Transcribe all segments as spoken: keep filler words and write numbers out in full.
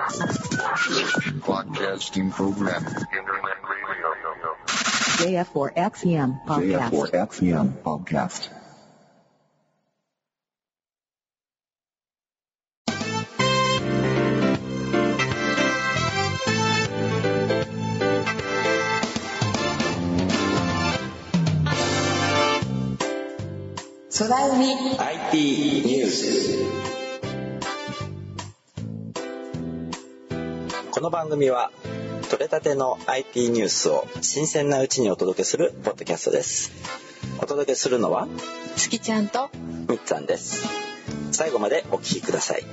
Broadcasting program. Internet radio. ジェイエフフォーエックスエム podcast. ジェイエフフォーエックスエム podcast. Soda Umi アイティー ニュース。この番組は取れたての アイティー ニュースを新鮮なうちにお届けするポッドキャストです。お届けするのは月ちゃんとみっつぁんです。最後までお聞きください。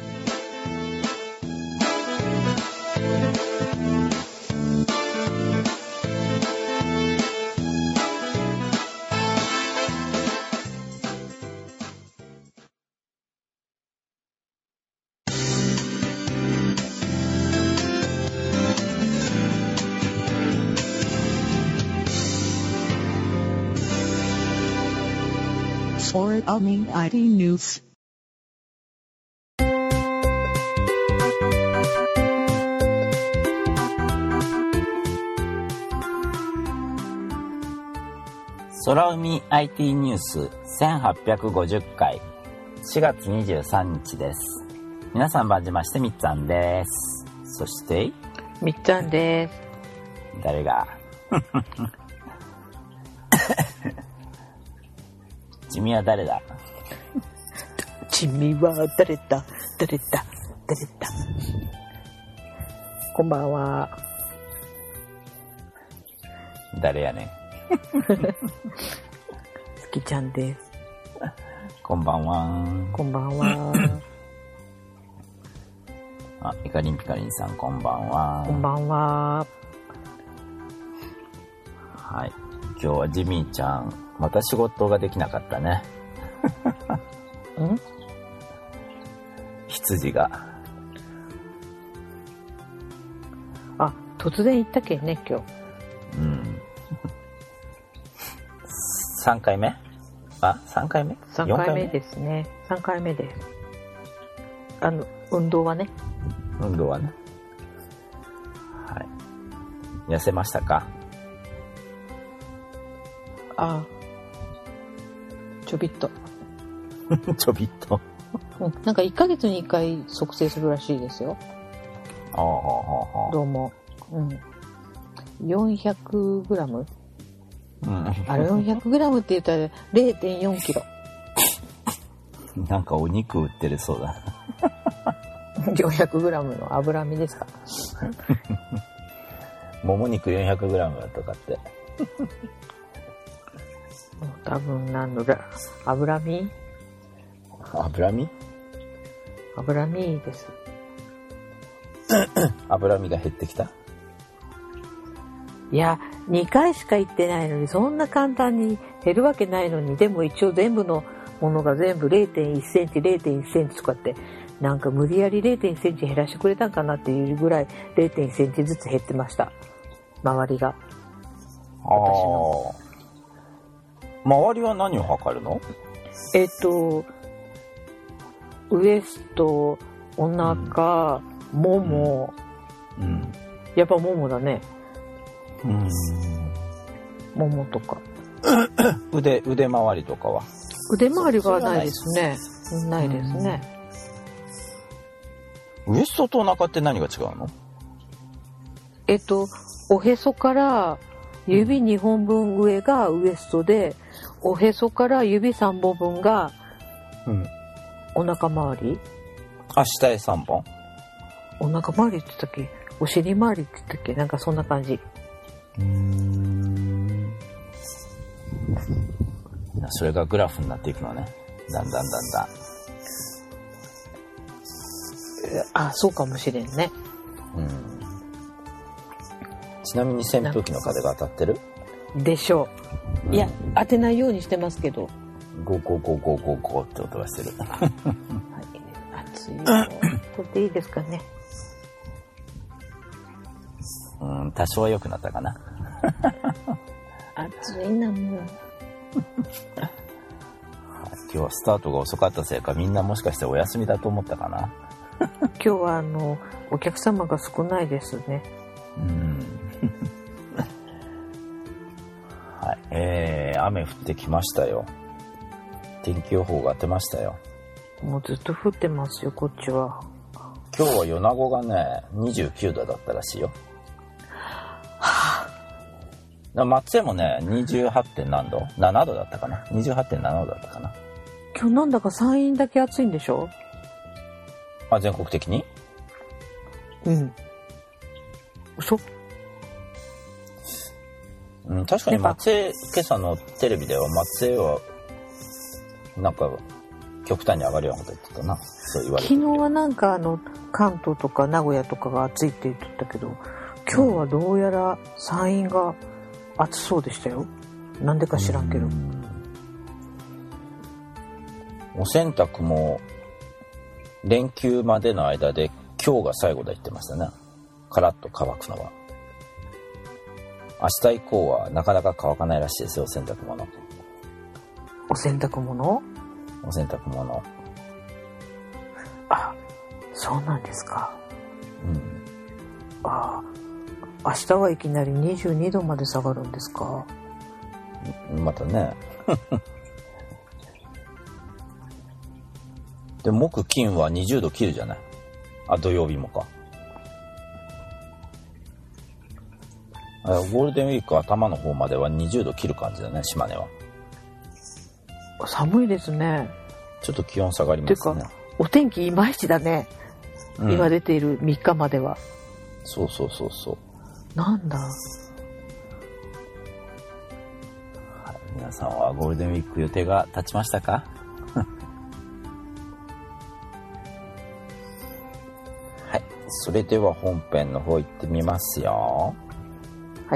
Soda Umi アイティー ニュース。 空海 アイティー ニュースせんはっぴゃくごじゅっかいしがつにじゅうさんにちです。皆さんばんじましてみっつぁんです。そしてみっつぁんです。 誰がチミは誰だチミは誰だ誰だ誰だ。こんばんは。 誰やねん月ちゃんです。 こんばんは。 こんばんは。 あ、イカリンピカリンさんこんばんは。 こんばんは。 はい、今日はジミーちゃんまた仕事ができなかったねん？ 羊があ、突然行ったけんね今日。 うんさんかいめ？あ、さんかいめ？ さんかいめですね。さんかいめです。あの運動はね。 運動はね。はい。痩せましたか？ あ、ちょびっと。 ちょびっと。 うん、なんかいっかげつにいっかい測定するらしいですよ。 ああ、ああ、 どうも。うん。よんひゃくグラム？ うん。 あれよんひゃくグラムって言ったら れいてんよんキロ。 なんかお肉売ってるそうだ。 よんひゃくグラムの脂身ですか？ もも肉 よんひゃくグラム とかって。 多分なんのだ脂身？ 脂身？ 脂身です。 脂身が減ってきた？ いや、にかいしか行ってないのにそんな簡単に減るわけないのに、でも一応全部のものが全部 れいてんいちセンチ れいてんいちセンチとかってなんか無理やり れいてんいちセンチ減らしてくれたんかなっていうぐらい れいてんいちセンチずつ減ってました。周りが。 ああ。周りは何を測るの？ えっとウエスト、お腹、うん、もも、 うん、 やっぱももだね。 うん、 ももとか腕腕周りとかは？ 腕周りがないですね。ないですね。 ウエストとお腹って何が違うの？ えっとおへそから指にほんぶん上がウエストで、おへそから指さんぼんぶんがお腹周り、うん、 あ、下へさんぼん？ お腹周りって言ったっけ、お尻周りって言ったっけ、なんかそんな感じ。 うーん、それがグラフになっていくのね、だんだんだんだん。 あ、そうかもしれんね。 うん。ちなみに扇風機の風が当たってる？ でしょう、うん、いや当てないようにしてますけど、 ゴゴゴゴゴゴって音がしてる。 はい、暑いよ。これでいいですかね。 うん、多少は良くなったかな。 暑いなもう。 今日はスタートが遅かったせいか、みんなもしかしてお休みだと思ったかな。 今日はあのお客様が少ないですね。 うんはい、えー、雨降ってきましたよ。天気予報が当てましたよ。 もうずっと降ってますよ、こっちは。 今日は米子がねにじゅうきゅうどだったらしいよ。はあ、松江もね にじゅうはち. 何度ななどだったかな にじゅうはちてんなな 度だったかな。 今日なんだか山陰だけ暑いんでしょ。 あ、全国的に。 うん嘘。 うん、確かに松江、今朝のテレビでは松江はなんか極端に上がるようなこと言ってたな。そう言われて昨日はなんかあの関東とか名古屋とかが暑いって言ってたけど、今日はどうやら山陰が暑そうでしたよ。なんでか知らんけど。 んお洗濯も連休までの間で今日が最後だ言ってましたね。カラッと乾くのは。明日以降はなかなか乾かないらしいですよ、お洗濯物。 お洗濯物？ お洗濯物。 あ、そうなんですか。 うん。 ああ、明日はいきなりにじゅうにどまで下がるんですか。 またね。で木金はにじゅうど切るじゃない。あ、土曜日もか。ゴールデンウィーク頭の方まではにじゅうど切る感じだね、島根は。 寒いですね。 ちょっと気温下がりますね。 てかお天気いまいちだね、うん、今出ているみっかまでは。 そうそうそうそう。 なんだ、はいい、皆さんはゴールデンウィーク予定が立ちましたか？はい、それでは本編の方行ってみますよ。 はい、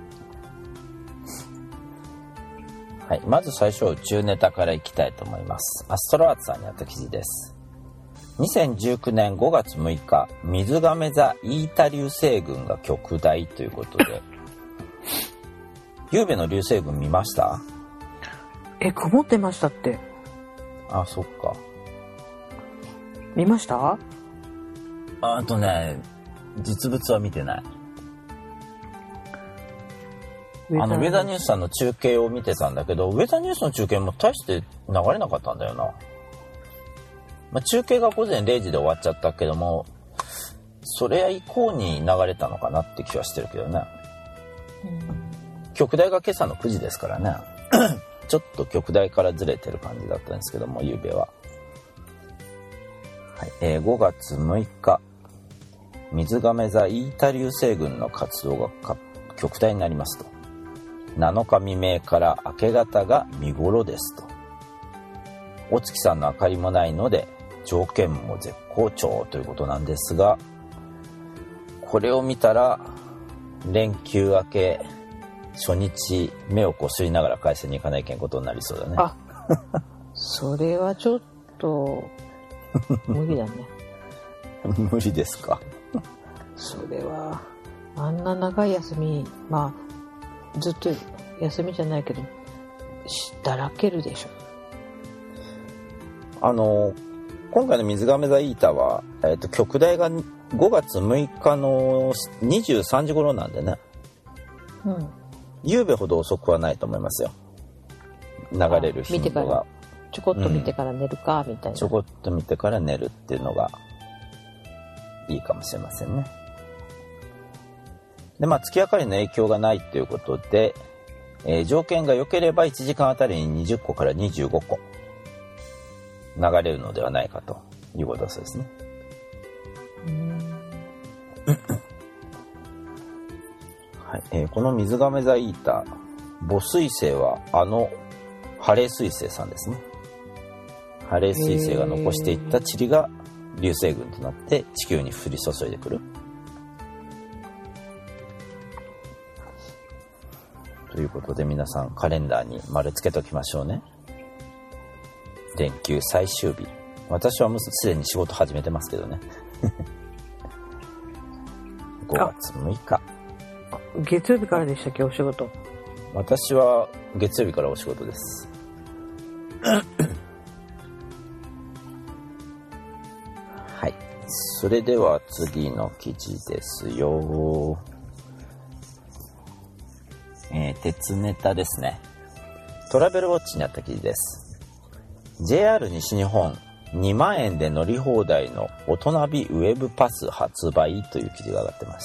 はい、まず最初は宇宙ネタからいきたいと思います。アストロアーツさんにあった記事です。にせんじゅうきゅうねんごがつむいか、水亀座イータ流星群が極大ということでゆうべの流星群見ました？ え、曇ってましたって。 あ、そっか。 見ました？ あとね、実物は見てない。あのウェザーニュースさんの中継を見てたんだけど、ウェザーニュースの中継も大して流れなかったんだよな。まあ、中継がごぜんれいじで終わっちゃったけども、それ以降に流れたのかなって気はしてるけどね。極大が今朝のくじですからねちょっと極大からずれてる感じだったんですけども、ゆうべは、はい、えー、ごがつむいか、水亀座イータ流星群の活動が極大になりますと。なのか未明から明け方が見頃ですと。お月さんの明かりもないので条件も絶好調ということなんですが、これを見たら連休明け初日目をこすりながら会社に行かないけんことになりそうだね。 あそれはちょっと無理だね無理ですか？ それはあんな長い休み、まあずっと休みじゃないけどだらけるでしょ。 あの今回の水亀座イータは、えーと、極大がごがつむいかのにじゅうさんじ頃なんでね、うん、夕べほど遅くはないと思いますよ、流れる頻度が。 ちょこっと見てから寝るか、うん、みたいな。 ちょこっと見てから寝るっていうのがいいかもしれませんね。で、まあ、月明かりの影響がないということで、えー、条件が良ければいちじかんあたりににじゅっこからにじゅうごこ流れるのではないかということだそうですね。はい、えー、この水亀座イータ、母水星はあのハレー彗星さんですね。ハレー彗星が残していった塵が流星群となって地球に降り注いでくるということで、皆さんカレンダーに丸つけときましょうね。連休最終日。私はもうすでに仕事始めてますけどねごがつむいか、 月曜日からでしたっけ、お仕事？ 私は月曜日からお仕事ですはい、 それでは次の記事ですよ。えー、鉄ネタですね。トラベルウォッチにあった記事です。 ジェイアール 西日本にまんえんで乗り放題の大人びウェブパス発売という記事が上がってました。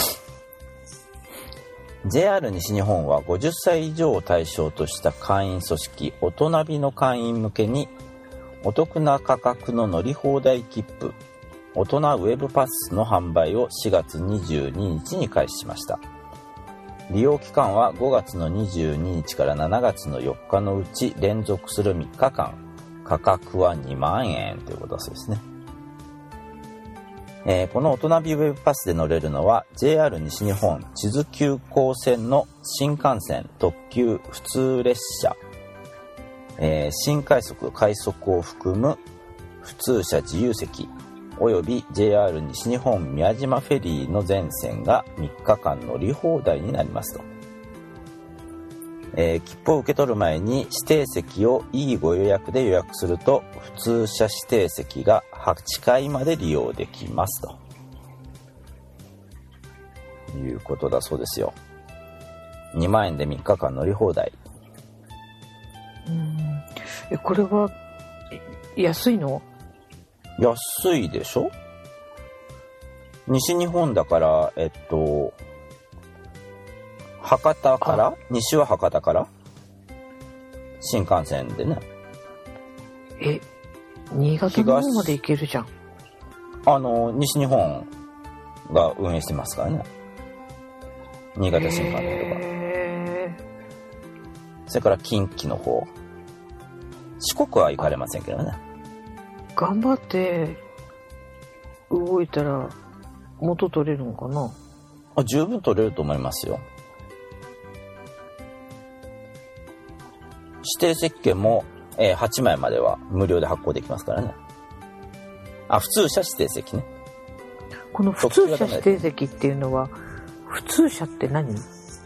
ジェイアール 西日本はごじゅっさい以上を対象とした会員組織大人びの会員向けにお得な価格の乗り放題切符大人ウェブパスの販売をしがつにじゅうににちに開始しました。利用期間はごがつのにじゅうににちからしちがつのよっかのうち連続するみっかかん、価格はにまんえんということだそうですね。えー、この大人びウェブパスで乗れるのは ジェイアール 西日本智頭急行線の新幹線、特急、普通列車、えー、新快速、快速を含む普通車自由席および ジェイアール 西日本宮島フェリーの全線がみっかかん乗り放題になりますと。えー、切符を受け取る前に指定席を E ご予約で予約すると普通車指定席がはちかいまで利用できますということだそうですよ。にまんえんでみっかかん乗り放題。 うん、えこれは安いの？ 安いでしょ。西日本だからえっと博多から西は博多から新幹線でね。 え新潟の方まで行けるじゃん。 あの西日本が運営してますからね。新潟新幹線とか。それから近畿の方。四国は行かれませんけどね。 頑張って動いたら元取れるのかな。 あ、十分取れると思いますよ。指定席券も、えー、はちまいまでは無料で発行できますからね。あ、普通車指定席ね。 この普通車指定席っていうのは普通車って何？ 普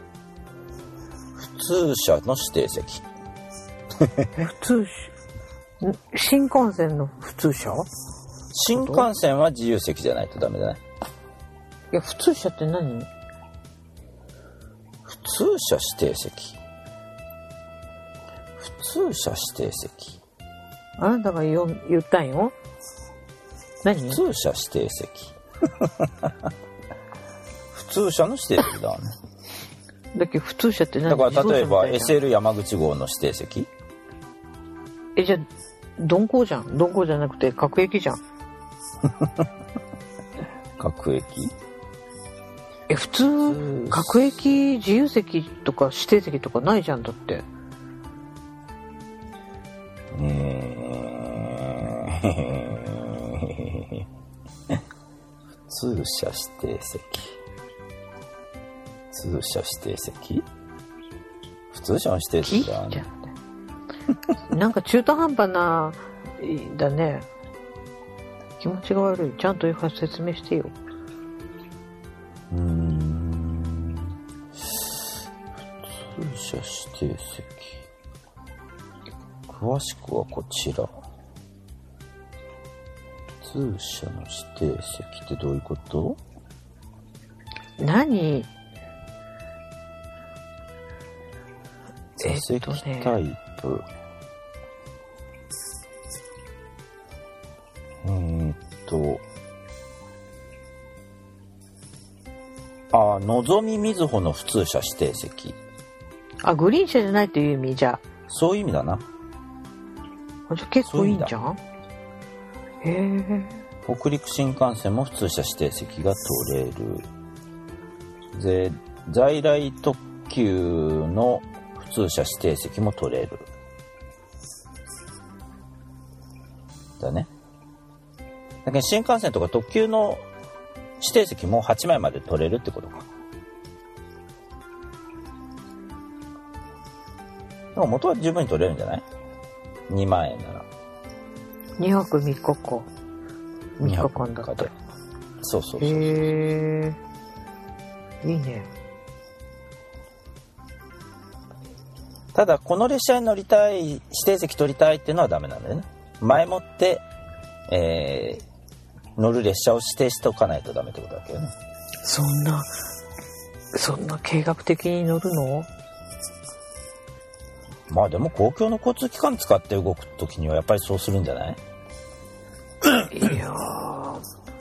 通車の指定席。 普通車新幹線の普通車？ 新幹線は自由席じゃないとダメだね。 いや普通車って何？ 普通車指定席。普通車指定席。 あなたが言ったんよ。何？ 普通車指定席。普通車の指定席だね。 だけど普通車って何？ だから例えば エスエル 山口号の指定席。 えじゃあ鈍行じゃん。鈍行じゃなくて各駅じゃん。 各駅？ え普通各駅自由席とか指定席とかないじゃんだって。 えー、普通車指定席。普通車指定席？普通車の指定席だね。 なんか中途半端なだね。気持ちが悪い。ちゃんと説明してよ。 うーん。普通車指定席。詳しくはこちら。普通車の指定席ってどういうこと？ 何？ 座席タイプ。えーっと、あ、のぞみみずほの普通車指定席。 あ、グリーン車じゃないっていう意味じゃ。 そういう意味だな。 あ、じゃ結構いいんじゃん。へえ。 北陸新幹線も普通車指定席が取れる。で、在来特急の普通車指定席も取れる。だね。だけど新幹線とか特急の指定席もはちまいまで取れるってことか。でも元は十分に取れるんじゃない？にまんえんなら。 にはくみっかか。みっかかんだって。 そうそうそうそう。 へえ。いいね。 ただこの列車に乗りたい、指定席取りたいっていうのはダメなんだよね。前もって、えー、 乗る列車を指定しておかないとダメってことだけどね。 そんなそんな計画的に乗るの？ まあでも公共の交通機関使って動くときにはやっぱりそうするんじゃない？ いやー、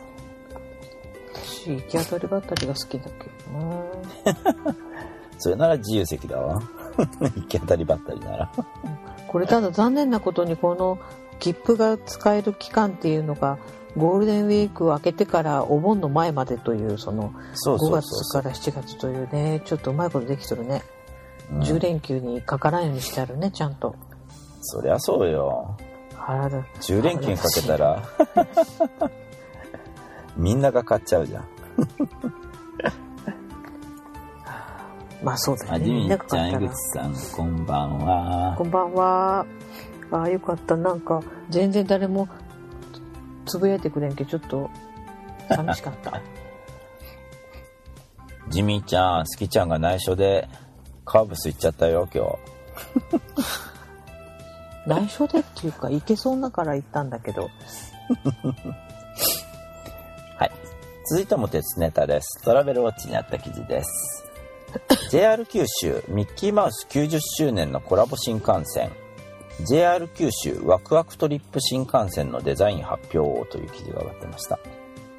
私行き当たりばったりが好きだけどな。 それなら自由席だわ。行き当たりばったりなら。 これただ残念なことにこの切符が使える期間っていうのがゴールデンウィークを明けてからお盆の前までというそのごがつからしちがつというね、ちょっとうまいことできとるね。うん、じゅう連休にかからんようにしてあるね、ちゃんと。 そりゃそうよ。 腹だ。 じゅう連休にかけたらみんなが買っちゃうじゃん。 まあそうだよね。 あじみちゃん、江口さん、こんばんは。 こんばんは。ああ、よかった。なんか全然誰もつぶやいてくれんけどちょっと寂しかった。 ジミーちゃん、スキちゃんが内緒でカーブス行っちゃったよ今日。 内緒でっていうか行けそうだから行ったんだけど。 はい。続いても鉄ネタです。トラベルウォッチにあった記事です。ジェイアール 九州ミッキーマウスきゅうじゅっしゅうねんのコラボ新幹線 ジェイアール 九州ワクワクトリップ新幹線のデザイン発表という記事が上がってました。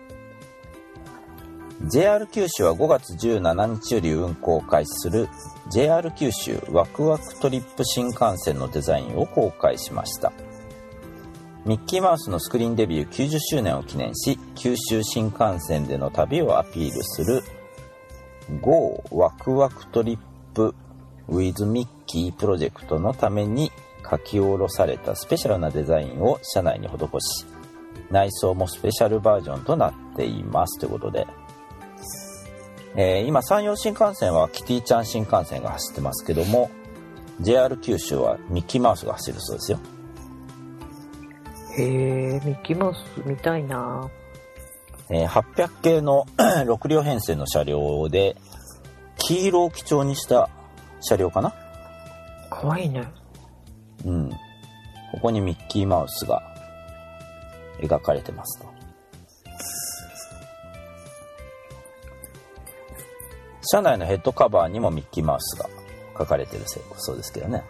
ジェイアール 九州はごがつじゅうしちにちより運行を開始する ジェイアール 九州ワクワクトリップ新幹線のデザインを公開しました。ミッキーマウスのスクリーンデビューきゅうじゅっしゅうねんを記念し、九州新幹線での旅をアピールする Go ワクワクトリップ with ミッキープロジェクトのために書き下ろされたスペシャルなデザインを車内に施し、内装もスペシャルバージョンとなっていますということで、えー、今山陽新幹線はキティちゃん新幹線が走ってますけども、 ジェイアール 九州はミッキーマウスが走るそうですよ。 へえ、ミッキーマウス見たいな。 えー、はっぴゃく系のろく両編成の車両で黄色を基調にした車両かな。 かわいいね。 うん。ここにミッキーマウスが描かれてますと。車内のヘッドカバーにもミッキーマウスが描かれてるそうですけどね。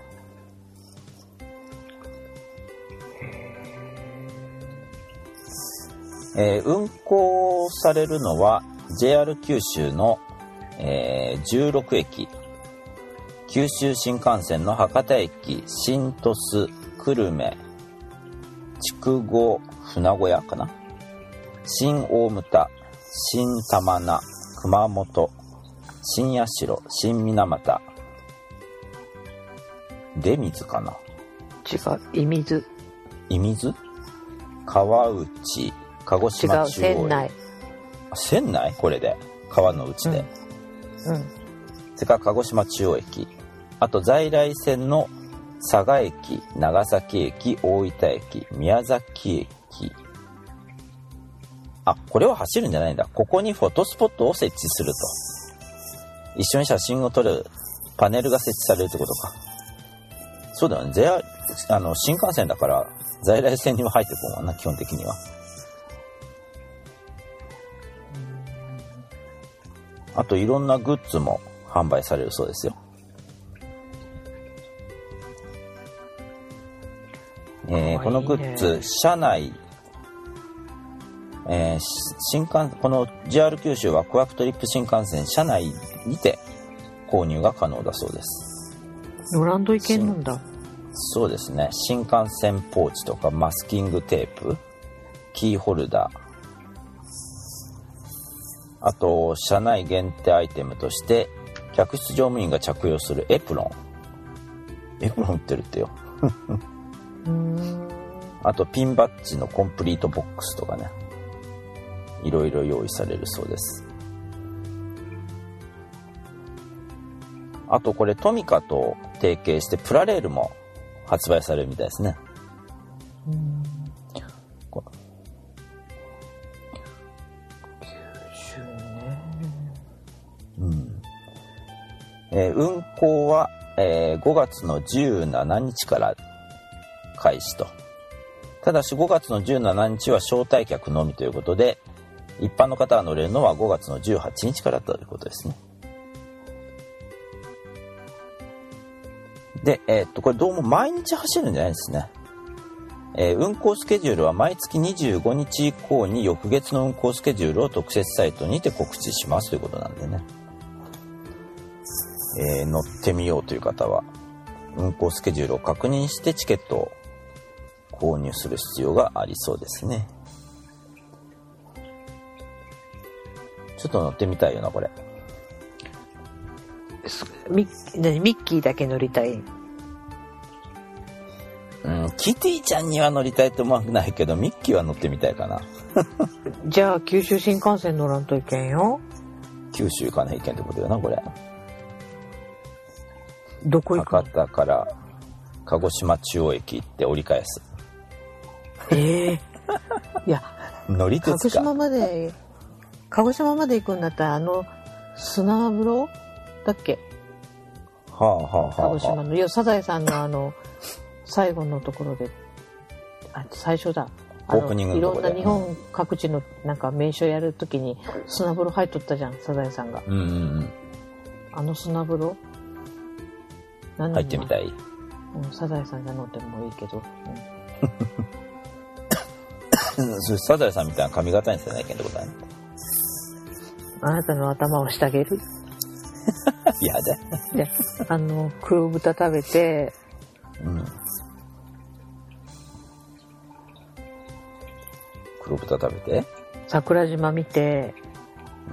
えー、運行されるのは ジェイアール 九州の、えー、じゅうろくえき、九州新幹線の博多駅、新鳥栖、久留米、筑後、船小屋かな、新大牟田、新玉名、熊本、新社、新水俣、出水かな、 違う、射水、 射水、川内、鹿児島中央、違う、 船内、 船内、これで川の内で、 うん、うん、 それから鹿児島中央駅、あと在来線の佐賀駅、長崎駅、大分駅、宮崎駅。あ、これは走るんじゃないんだ。ここにフォトスポットを設置すると、一緒に写真を撮るパネルが設置されるってことか。そうだよね。ジェイアール、あの新幹線だから在来線には入ってこうもんな、基本的には。あといろんなグッズも販売されるそうですよ。えー、このグッズ、車内、えー、新幹この ジェイアール 九州ワクワクトリップ新幹線車内にて購入が可能だそうです。 乗らんといけんなんだ。 そうですね。新幹線ポーチとかマスキングテープ、キーホルダー、あと車内限定アイテムとして客室乗務員が着用するエプロン、エプロン売ってるってよ。 うーん、 あとピンバッジのコンプリートボックスとかね、いろいろ用意されるそうです。あとこれトミカと提携してプラレールも発売されるみたいですね。 うーん、 うんえー、運行は、えー、ごがつのじゅうしちにちから開始と。 ただしごがつのじゅうしちにちは招待客のみということで、一般の方が乗れるのはごがつのじゅうはちにちからということですね。で、えー、っとこれどうも毎日走るんじゃないですね。えー、運行スケジュールは毎月にじゅうごにち以降に翌月の運行スケジュールを特設サイトにて告知しますということなんでね、えー、乗ってみようという方は運行スケジュールを確認してチケットを購入する必要がありそうですね。ちょっと乗ってみたいよなこれ。 ミッ、ミッキーだけ乗りたい。 うん、キティちゃんには乗りたいと思わないけどミッキーは乗ってみたいかな。 じゃあ九州新幹線乗らんといけんよ。 九州行かないけんってことよなこれ。 どこ行くの？ 博多から鹿児島中央駅行って折り返す。 ええー、いや乗り鉄か。 鹿児島まで鹿児島まで行くんだったらあの砂風呂だっけ？ はあはあはあ、 鹿児島のいやサザエさんのあの最後のところで、あ最初だ。あのオープニングのとこでいろんな日本各地のなんか名所やるときに砂風呂入っとったじゃんサザエさんが。 うんうんうん。 あの砂風呂何入ってみたい。 うん、サザエさんじゃ乗ってもいいけど。 うん、それサザエさんみたいな髪型にせないけんってことだね。 あなたの頭をしてあげる。 いやで。 で、あの黒豚食べて。 うん。黒豚食べて。 桜島見て。 うん。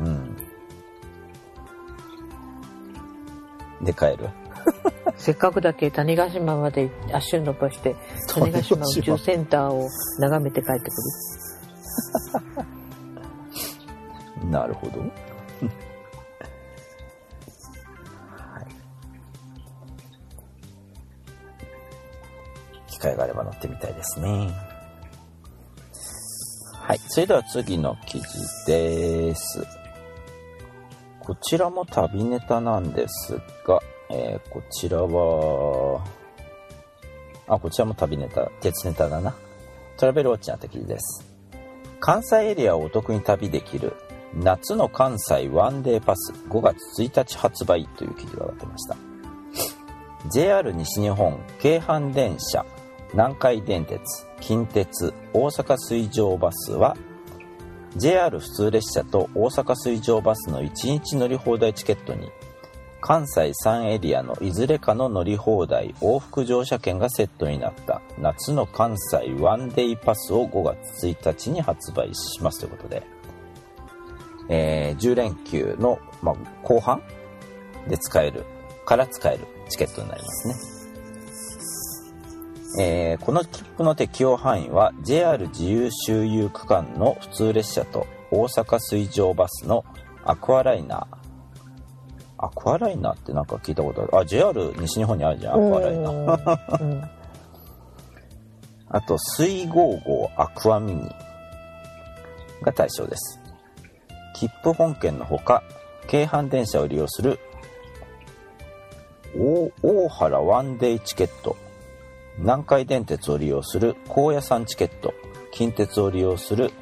で帰る。 せっかくだけ種子島まで足を伸ばして種子島宇宙センターを眺めて帰ってくる。なるほど。はい、機会があれば乗ってみたいですね。はい、それでは次の記事です。こちらも旅ネタなんですが、えー、こちらはあこちらも旅ネタ、鉄ネタだな。トラベルウォッチな記事です。関西エリアをお得に旅できる夏の関西ワンデーパスごがつついたち発売という記事が出てました。 ジェイアール 西日本、京阪電車、南海電鉄、近鉄、大阪水上バスは ジェイアール 普通列車と大阪水上バスのいちにち乗り放題チケットに関西さんエリアのいずれかの乗り放題往復乗車券がセットになった夏の関西ワンデイパスをごがつついたちに発売しますということで、えー、じゅうれんきゅうの、まあ、後半で使えるから使えるチケットになりますね。えー、この切符の適用範囲は ジェイアール 自由周遊区間の普通列車と大阪水上バスのアクアライナー。アクアライナーってなんか聞いたことある。あ、ジェイアール 西日本にあるじゃん、アクアライナー。うん、あと水ゴーゴーアクアミニが対象です。切符本券のほか京阪電車を利用する大, 大原ワンデイチケット、南海電鉄を利用する高野山チケット、近鉄を利用する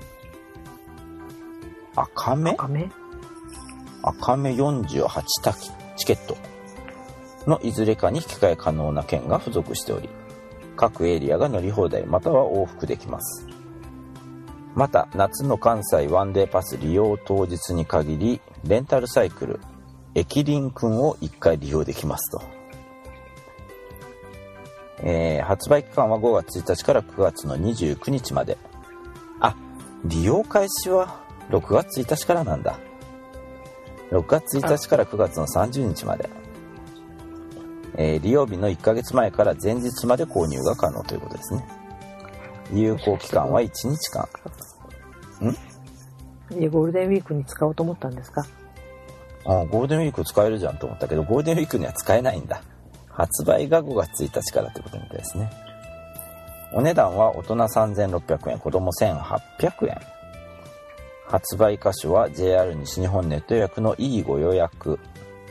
赤目赤目赤目よんじゅうはち滝チケットのいずれかに引き換え可能な券が付属しており、各エリアが乗り放題または往復できます。また夏の関西ワンデーパス利用当日に限りレンタルサイクル駅輪くんをいっかい利用できますと。えー、発売期間はごがつついたちからくがつのにじゅうくにちまで。あ、利用開始はろくがつついたちからなんだ。ろくがつついたちからくがつのさんじゅうにちまで、えー、利用日のいっかげつまえから前日まで購入が可能ということですね。有効期間はいちにちかん。ん？ いやゴールデンウィークに使おうと思ったんですか？ あ、ゴールデンウィーク使えるじゃんと思ったけど、ゴールデンウィークには使えないんだ。発売がごがつついたちからということみたいですね。お値段は大人さんぜんろっぴゃくえん、子供せんはっぴゃくえん。発売箇所は ジェイアール 西日本ネット予約の いい ご予約。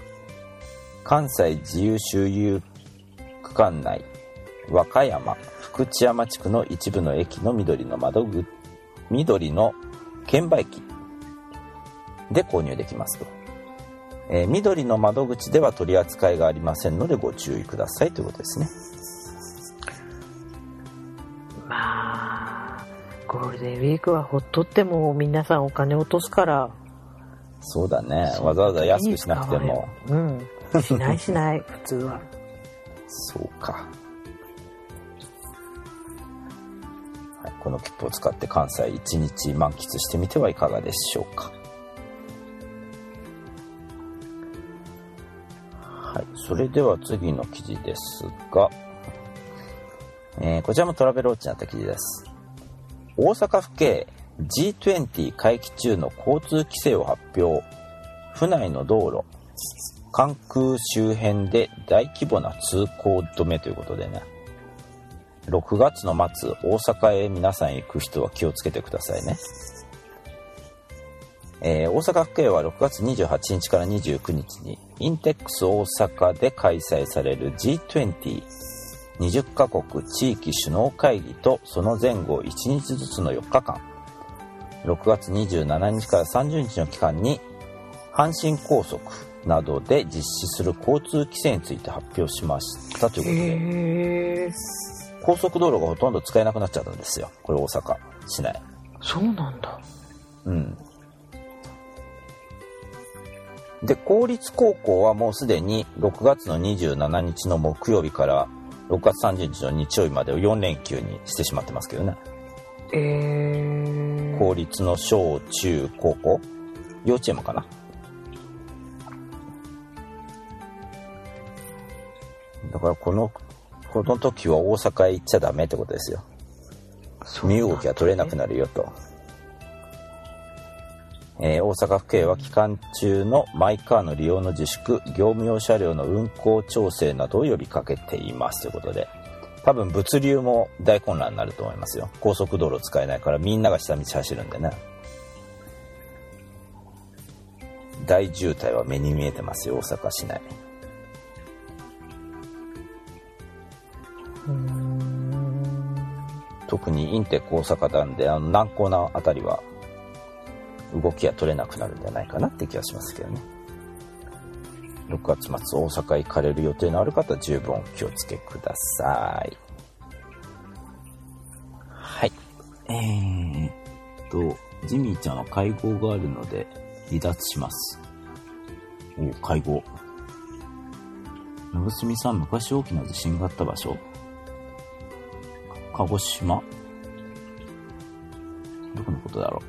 関西自由周遊区間内、和歌山、福福知山地区の一部の駅の緑の窓口、緑の券売機で購入できますと。えー、緑の窓口では取り扱いがありませんのでご注意くださいということですね。 まあゴールデンウィークはほっとっても皆さんお金落とすから。 そうだね。わざわざ安くしなくても。 うん。しないしない普通は。 そうか。はい、この切符を使って関西いちにち満喫してみてはいかがでしょうか。はい、それでは次の記事ですが、えー、こちらもトラベルウォッチになった記事です。大阪府警 ジーにじゅう 会期中の交通規制を発表。府内の道路、関空周辺で大規模な通行止めということでね、ろくがつの末、大阪へ皆さん行く人は気をつけてくださいね。えー、大阪府警はろくがつにじゅうはちにちからにじゅうくにちにインテックス大阪で開催される ジーにじゅう にじゅっかこく地域首脳会議とその前後いちにちずつのよっかかん、ろくがつにじゅうしちにちからさんじゅうにちの期間に阪神高速などで実施する交通規制について発表しましたということで、 へー、 高速道路がほとんど使えなくなっちゃったんですよ、これ大阪市内。 そうなんだ。 うん。で、公立高校はもうすでにろくがつのにじゅうしちにちの木曜日からろくがつさんじゅうにちの日曜日までをよんれんきゅうにしてしまってますけどね。 えー、 公立の小中高校、幼稚園もかな。だからこのこの時は大阪へ行っちゃダメってことですよ。身動きが取れなくなるよと。えー、大阪府警は期間中のマイカーの利用の自粛、業務用車両の運行調整などを呼びかけていますということで、多分物流も大混乱になると思いますよ。高速道路使えないからみんなが下道走るんでね。大渋滞は目に見えてますよ、大阪市内。 うーん、 特にインテック大阪なんで、あの南港なあたりは動きが取れなくなるんじゃないかなって気がしますけどね。ろくがつ末大阪行かれる予定のある方は十分お気をつけください。はい。えーっと、ジミーちゃんは会合があるので離脱します。お、会合。長住さん、昔大きな地震があった場所。鹿児島？どこのことだろ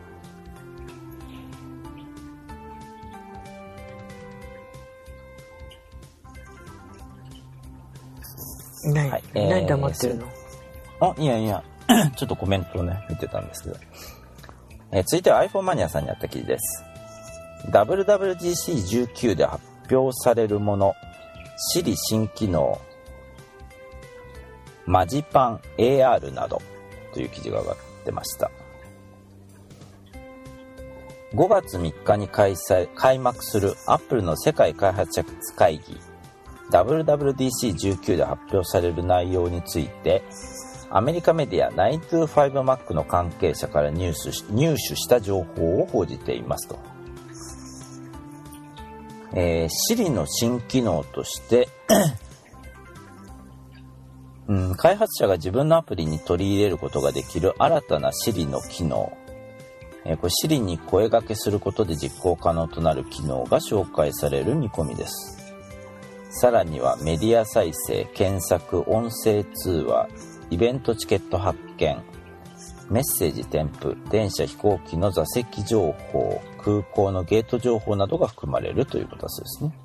う。 何、 はい、えー、 何黙ってるの？ あ、いやいや、ちょっとコメントをね、見てたんですけど。えー、続いては iPhone マニアさんにあった記事です。ダブリューダブリューディーシーじゅうきゅう で発表されるもの、Siri 新機能、マジパン エーアール などという記事が上がってました。ごがつみっかに開催、開幕する Apple の世界開発者会議、ダブリューダブリューディーシーじゅうきゅう で発表される内容について、アメリカメディア ナインツーファイブマック の関係者から入手し、入手した情報を報じていますと。えー、Siri の新機能としてうん、開発者が自分のアプリに取り入れることができる新たな Siri の機能、えー、これ Siri に声掛けすることで実行可能となる機能が紹介される見込みです。さらにはメディア再生、検索、音声通話、イベントチケット発見、メッセージ添付、電車飛行機の座席情報、空港のゲート情報などが含まれるということですね。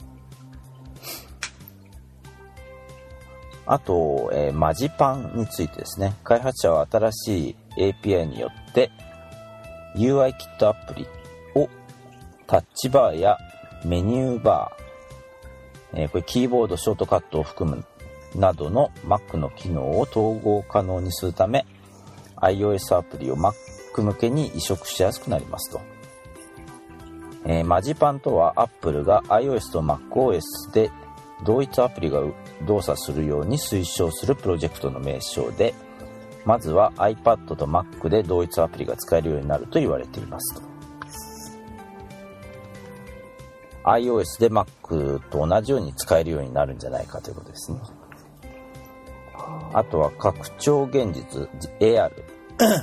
あと、えー、マジパンについてですね、開発者は新しい エーピーアイ によって ユーアイ キットアプリをタッチバーやメニューバー、えー、これキーボードショートカットを含むなどの Mac の機能を統合可能にするため iOS アプリを Mac 向けに移植しやすくなりますと。えー、マジパンとは Apple が iOS と MacOS で同一アプリが動作するように推奨するプロジェクトの名称で、 まずは iPad と Mac で同一アプリが使えるようになると言われていますと。iOS で Mac と同じように使えるようになるんじゃないかということですね。あとは拡張現実 エーアール、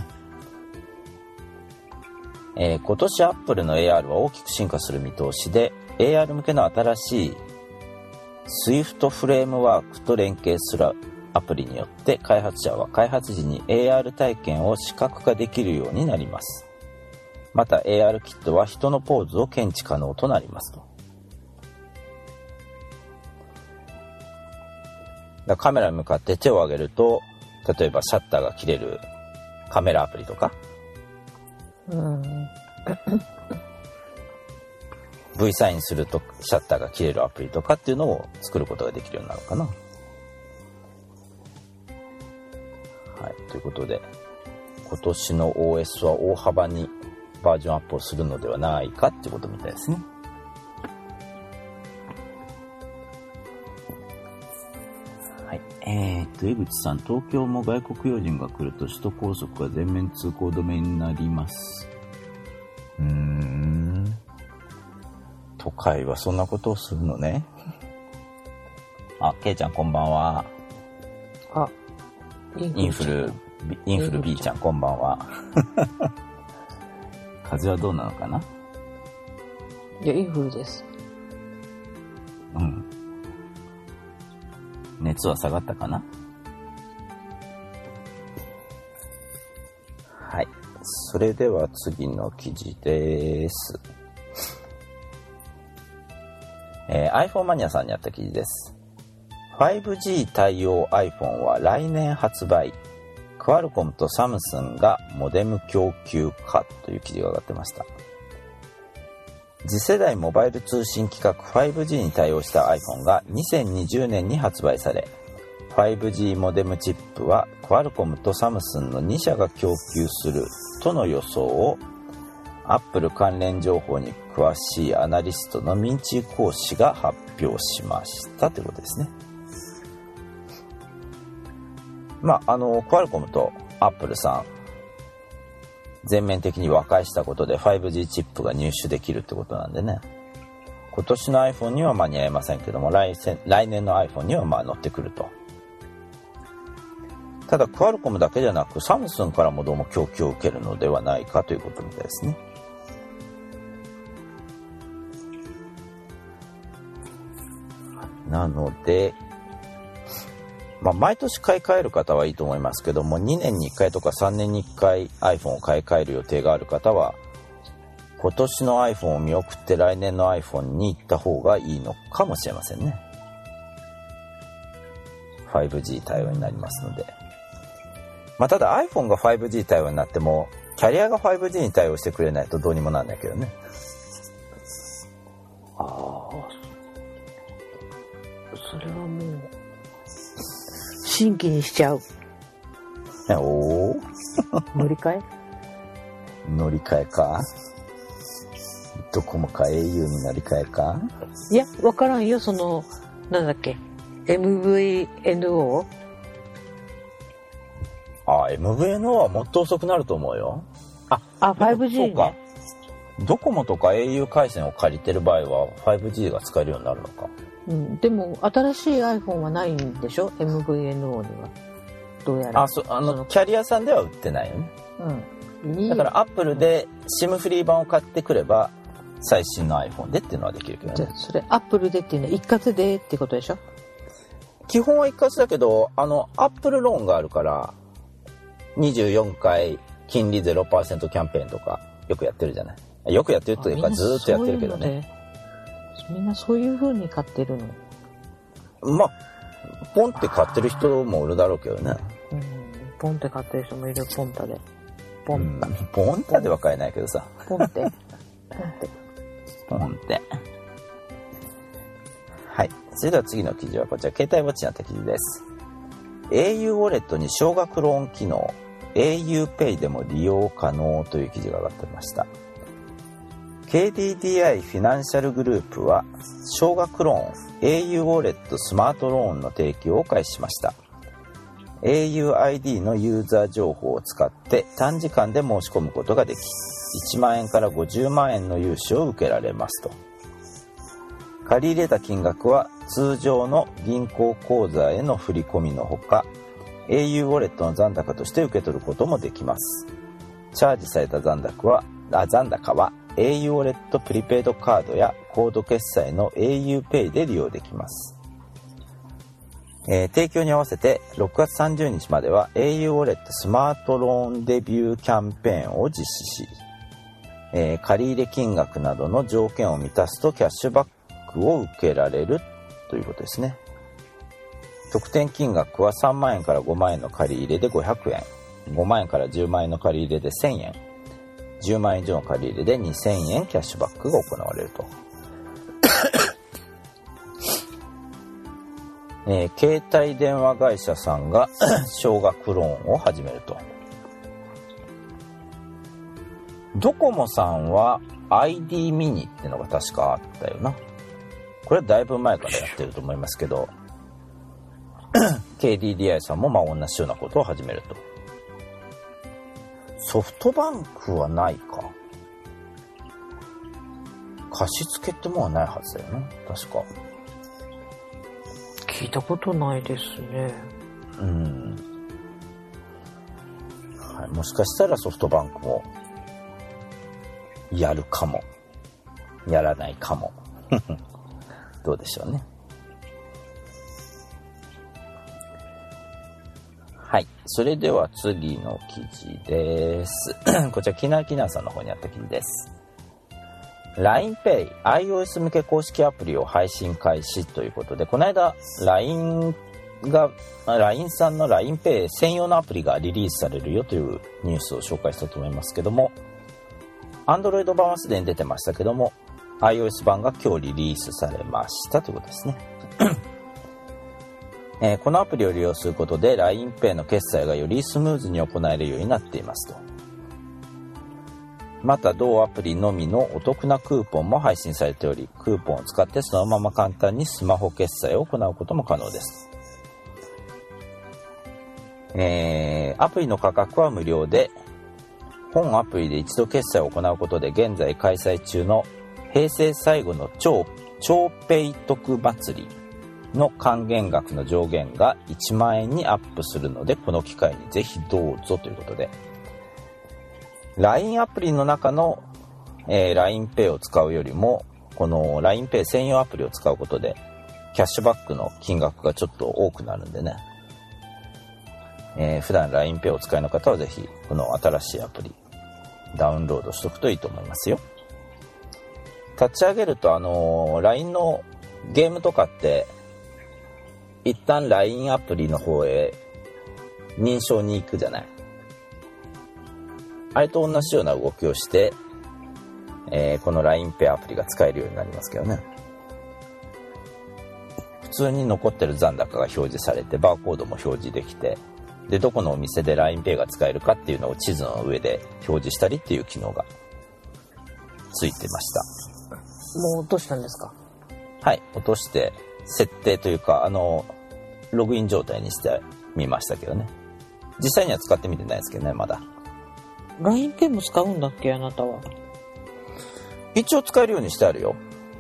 えー、今年 Apple の エーアール は大きく進化する見通しで、 エーアール 向けの新しい Swift フレームワークと連携するアプリによって開発者は開発時に エーアール 体験を視覚化できるようになります。また エーアール キットは人のポーズを検知可能となりますと。だカメラに向かって手を上げると、例えばシャッターが切れるカメラアプリとか、うん、V サインするとシャッターが切れるアプリとかっていうのを作ることができるようになるのかな。はい、ということで今年の オーエス は大幅にバージョンアップをするのではないかっていうことみたいですね。はい、えー、っと江口さん、東京も外国要人が来ると首都高速が全面通行止めになります。うーん、都会はそんなことをするのね。あ、ケイちゃんこんばんは。 あ、 インフルインフル B ちゃんこんばんは。風邪はどうなのかな。 いや、インフルです。 うん、熱は下がったかな。はい、それでは次の記事です。えー、iPhone マニアさんにあった記事です。 ファイブジー 対応 iPhone は来年発売、クアルコムとサムスンがモデム供給かという記事が上がってました。次世代モバイル通信規格 ファイブジー に対応した iPhone がにせんにじゅうねんに発売され、 ファイブジー モデムチップはクアルコムとサムスンのに社が供給するとの予想を Apple 関連情報に詳しいアナリストのミンチー講師が発表しましたということですね。まあ、あのクアルコムとアップルさん全面的に和解したことで ファイブジー チップが入手できるってことなんでね、今年の iPhone には間に合いませんけども、 来, 来年の iPhone にはまあ乗ってくると。ただクアルコムだけじゃなくサムスンからもどうも供給を受けるのではないかということみたいですね。なのでまあ、毎年買い替える方はいいと思いますけども、にねんにいっかいとかさんねんにいっかい iPhone を買い替える予定がある方は、今年の iPhone を見送って来年の iPhone に行った方がいいのかもしれませんね。ファイブジー 対応になりますので。まあ、ただ iPhone が ファイブジー 対応になっても、キャリアが ファイブジー に対応してくれないとどうにもなんないけどね。 ああ、それはもう新規にしちゃう。 おー乗り換え乗り換えか、ドコモか エーユー に乗り換えか。 いや、わからんよ。そのなんだっけ エムブイエヌオー。 あ、エムブイエヌオー はもっと遅くなると思うよ。ああ、ファイブジー ね。 そうか、ドコモとか エーユー 回線を借りてる場合は ファイブジー が使えるようになるのか。 うん、でも新しい iPhone はないんでしょ エムブイエヌオー には。どうやらあ、そあのそのキャリアさんでは売ってないよね。 うん、いいだからアップルで SIM フリー版を買ってくれば最新の iPhone でっていうのはできるけどね。 じゃあそれアップルでっていうのは一括でってことでしょ。 基本は一括だけど、あのアップルローンがあるからにじゅうよんかい金利 ゼロパーセント キャンペーンとかよくやってるじゃない。よくやってるというかずーっとやってるけどね。 みんなそういう風に買ってるの。 まあポンって買ってる人もいるだろうけどね。 うん、ポンって買ってる人もいる。ポンタでポンタ、うん、 ポンタでは買えないけどさ、 ポンってポンってポンってはい。それでは次の記事はこちら、携帯ウォッチにあった記事です。 エーユー ウォレットに少額ローン機能 エーユー ペイでも利用可能という記事が上がっていました。ケーディーディーアイ フィナンシャルグループは少額ローン エーユー ウォレットスマートローンの提供を開始しました。 エーユーアイディー のユーザー情報を使って短時間で申し込むことができ、いちまんえんからごじゅうまんえんの融資を受けられますと。借り入れた金額は通常の銀行口座への振り込みのほか、 エーユー ウォレットの残高として受け取ることもできます。チャージされた残高はあ残高は エーユー ウォレットプリペイドカードやコード決済の エーユーペイで利用できます。えー、提供に合わせてろくがつさんじゅうにちまでは エーユー ウォレットスマートローンデビューキャンペーンを実施し、えー、借入金額などの条件を満たすとキャッシュバックを受けられるということですね。特典金額はさんまんえんからごまんえんの借り入れでごひゃくえん、ごまんえんからじゅうまんえんの借り入れでせんえん、じゅうまんえん以上の借り入れでにせんえんキャッシュバックが行われると。えー、携帯電話会社さんが少額ローンを始めると。ドコモさんは アイディー ミニってのが確かあったよな。これはだいぶ前からやってると思いますけどケーディーディーアイ さんもまあ同じようなことを始めると。ソフトバンクはないか。貸付ってもうないはずだよね、確か。 聞いたことないですね。 うん、はい、もしかしたらソフトバンクもやるかもやらないかもどうでしょうね。はい、それでは次の記事です。こちらキナキナさんの方にあった記事です。ラインペイ iOS 向け公式アプリを配信開始ということで、この間 ライン が ライン さんの ラインペイ 専用のアプリがリリースされるよというニュースを紹介したと思いますけども、 Android 版はすでに出てましたけども iOS 版が今日リリースされましたということですね。えー、このアプリを利用することで ラインペイ の決済がよりスムーズに行えるようになっていますと。また同アプリのみのお得なクーポンも配信されており、クーポンを使ってそのまま簡単にスマホ決済を行うことも可能です。えー、アプリの価格は無料で、本アプリで一度決済を行うことで現在開催中の平成最後の超超ペイ得祭りの還元額の上限がいちまんえんにアップするので、この機会にぜひどうぞということで、ライン アプリの中の、えー、ラインペイ を使うよりもこの ラインペイ 専用アプリを使うことでキャッシュバックの金額がちょっと多くなるんでね、えー、普段 ラインペイ をお使いの方はぜひこの新しいアプリダウンロードしておくといいと思いますよ。立ち上げるとあのー、ライン のゲームとかって一旦 ライン アプリの方へ認証に行くじゃない。あれと同じような動きをして、えー、この ラインペイ アプリが使えるようになりますけどね。普通に残ってる残高が表示されて、バーコードも表示できて、でどこのお店で ラインペイ が使えるかっていうのを地図の上で表示したりっていう機能がついてました。 もう落としたんですか？ はい、落として設定というか、あのログイン状態にしてみましたけどね。実際には使ってみてないですけどね、まだ。 ラインペイ も使うんだっけ、あなたは？ 一応使えるようにしてあるよ。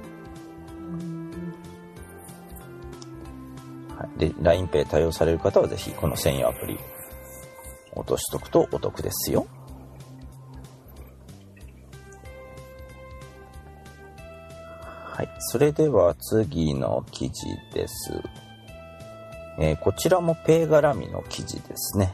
はい、で ラインペイ 対応される方はぜひこの専用アプリ落としとくとお得ですよ。はい、それでは次の記事です。えー、こちらもペイ絡みの記事ですね。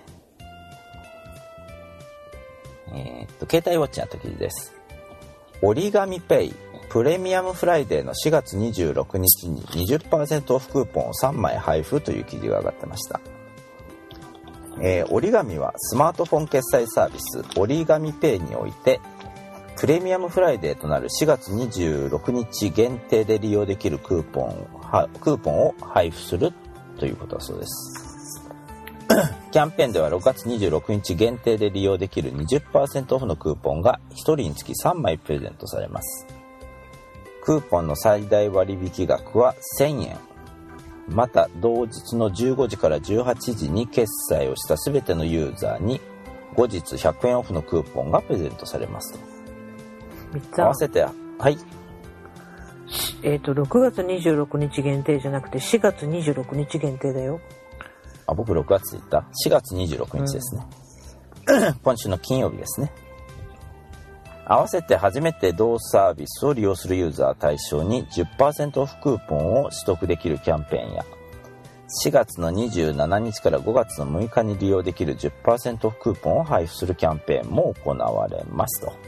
えー、っと携帯ウォッチにあった記事です。折り紙ペイプレミアムフライデーのしがつにじゅうろくにちに にじゅっパーセント オフクーポンをさんまい配布という記事が上がってました。えー、折り紙はスマートフォン決済サービス折り紙ペイにおいてプレミアムフライデーとなるしがつにじゅうろくにち限定で利用できるクーポンをクーポンを配布するということだそうです。キャンペーンではろくがつにじゅうろくにち限定で利用できる にじゅっパーセント オフのクーポンがひとりにつきさんまいプレゼントされます。クーポンの最大割引額はせんえん、 また同日のじゅうごじからじゅうはちじに決済をしたすべてのユーザーに後日ひゃくえんオフのクーポンがプレゼントされますと。 みっつ合わせて、はい。 えっと、ろくがつにじゅうろくにち限定じゃなくてしがつにじゅうろくにち限定だよ。 あ、僕ろくがつで言った？ し 月にじゅうろくにちですね。うん、今週の金曜日ですね。合わせて初めて同サービスを利用するユーザー対象に じゅっパーセント オフクーポンを取得できるキャンペーンや、しがつのにじゅうしちにちからごがつのむいかに利用できる じゅっパーセント オフクーポンを配布するキャンペーンも行われますと。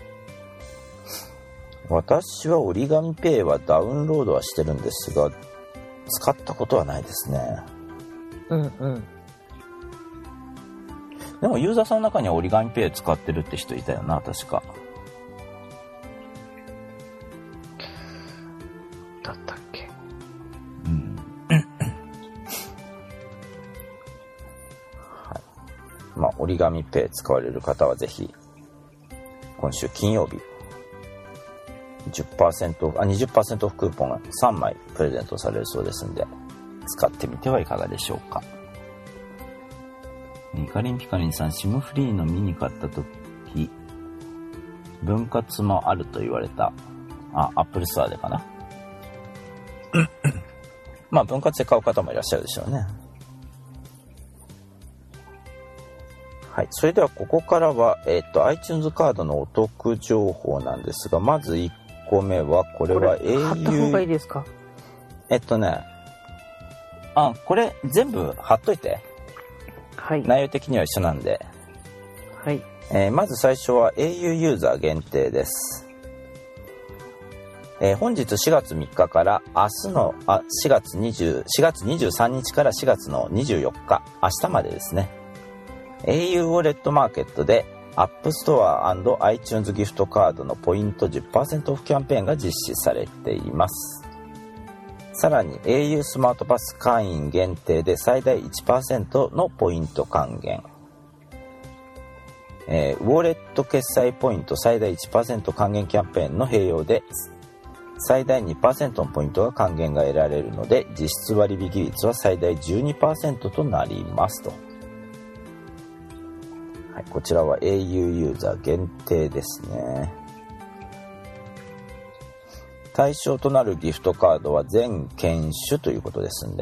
私は折り紙ペイはダウンロードはしてるんですが、使ったことはないですね。 うんうん。 でもユーザーさんの中には折り紙ペイ使ってるって人いたよな、確か。 だったっけ。 うん。はい。まあ折り紙ペイ使われる方はぜひ今週金曜日じゅっパーセント、あ、にじゅっパーセント オフクーポンがさんまいプレゼントされるそうですんで、使ってみてはいかがでしょうか。イカリンピカリンさん、シムフリーのミニ買ったとき、分割もあると言われた。あ、アップルストアでかな。まあ分割で買う方もいらっしゃるでしょうね。はい。それではここからは、えっと、iTunes カードのお得情報なんですが、まずいっこめは、これは エーユー。 貼った方がいいですか？ えっとね、あ、これ全部貼っといて。 はい。 内容的には一緒なんで。 はい。 えー、まず最初は エーユー ユーザー限定です。えー、本日しがつみっかから明日のあしがつにじゅう、しがつにじゅうさんにちからしがつのにじゅうよっか、明日までですね。エーユー ウォレットマーケットで App Store& iTunes ギフトカードのポイント じゅっパーセント オフキャンペーンが実施されています。さらに エーユー スマートパス会員限定で最大 いちパーセント のポイント還元。えー、ウォレット決済ポイント最大 いちパーセント 還元キャンペーンの併用で最大 にパーセント のポイントが還元が得られるので、実質割引率は最大 じゅうにパーセント となりますと。はい、こちらは エーユー ユーザー限定ですね。対象となるギフトカードは全犬種ということですんで、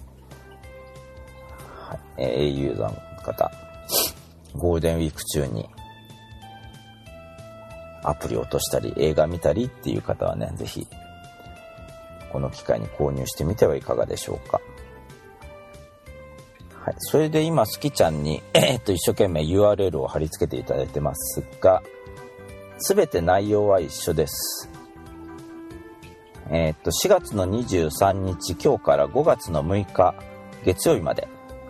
はい、エーユー ユーザーの方、ゴールデンウィーク中にアプリを落としたり映画見たりっていう方はね、ぜひこの機会に購入してみてはいかがでしょうか。はい、それで今すきちゃんに、えー、っと一生懸命 ユーアールエル を貼り付けていただいてますが、すべて内容は一緒です。えー、っとしがつのにじゅうさんにち、今日からごがつのむいか月曜日まで、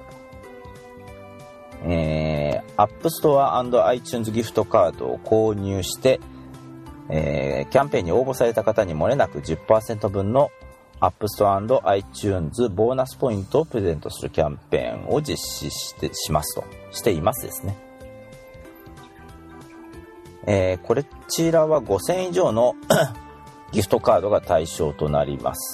えー、App Store& iTunes ギフトカードを購入して、えー、キャンペーンに応募された方にもれなく じゅっパーセント 分の App Store& iTunes ボーナスポイントをプレゼントするキャンペーンを実施してしますとしていますですね。えー、こちらはごせんえん以上のギフトカードが対象となります。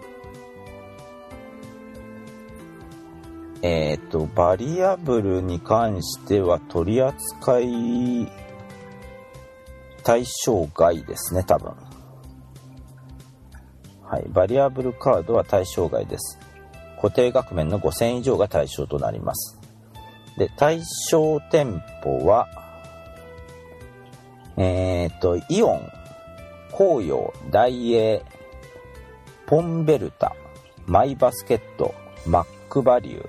えっと、バリアブルに関しては取り扱い対象外ですね、多分。はい、バリアブルカードは対象外です。固定額面のごせんえん以上が対象となります。で、対象店舗は、えっと、イオン、東洋、ダイエー、ポンベルタ、マイバスケット、マックバリュー、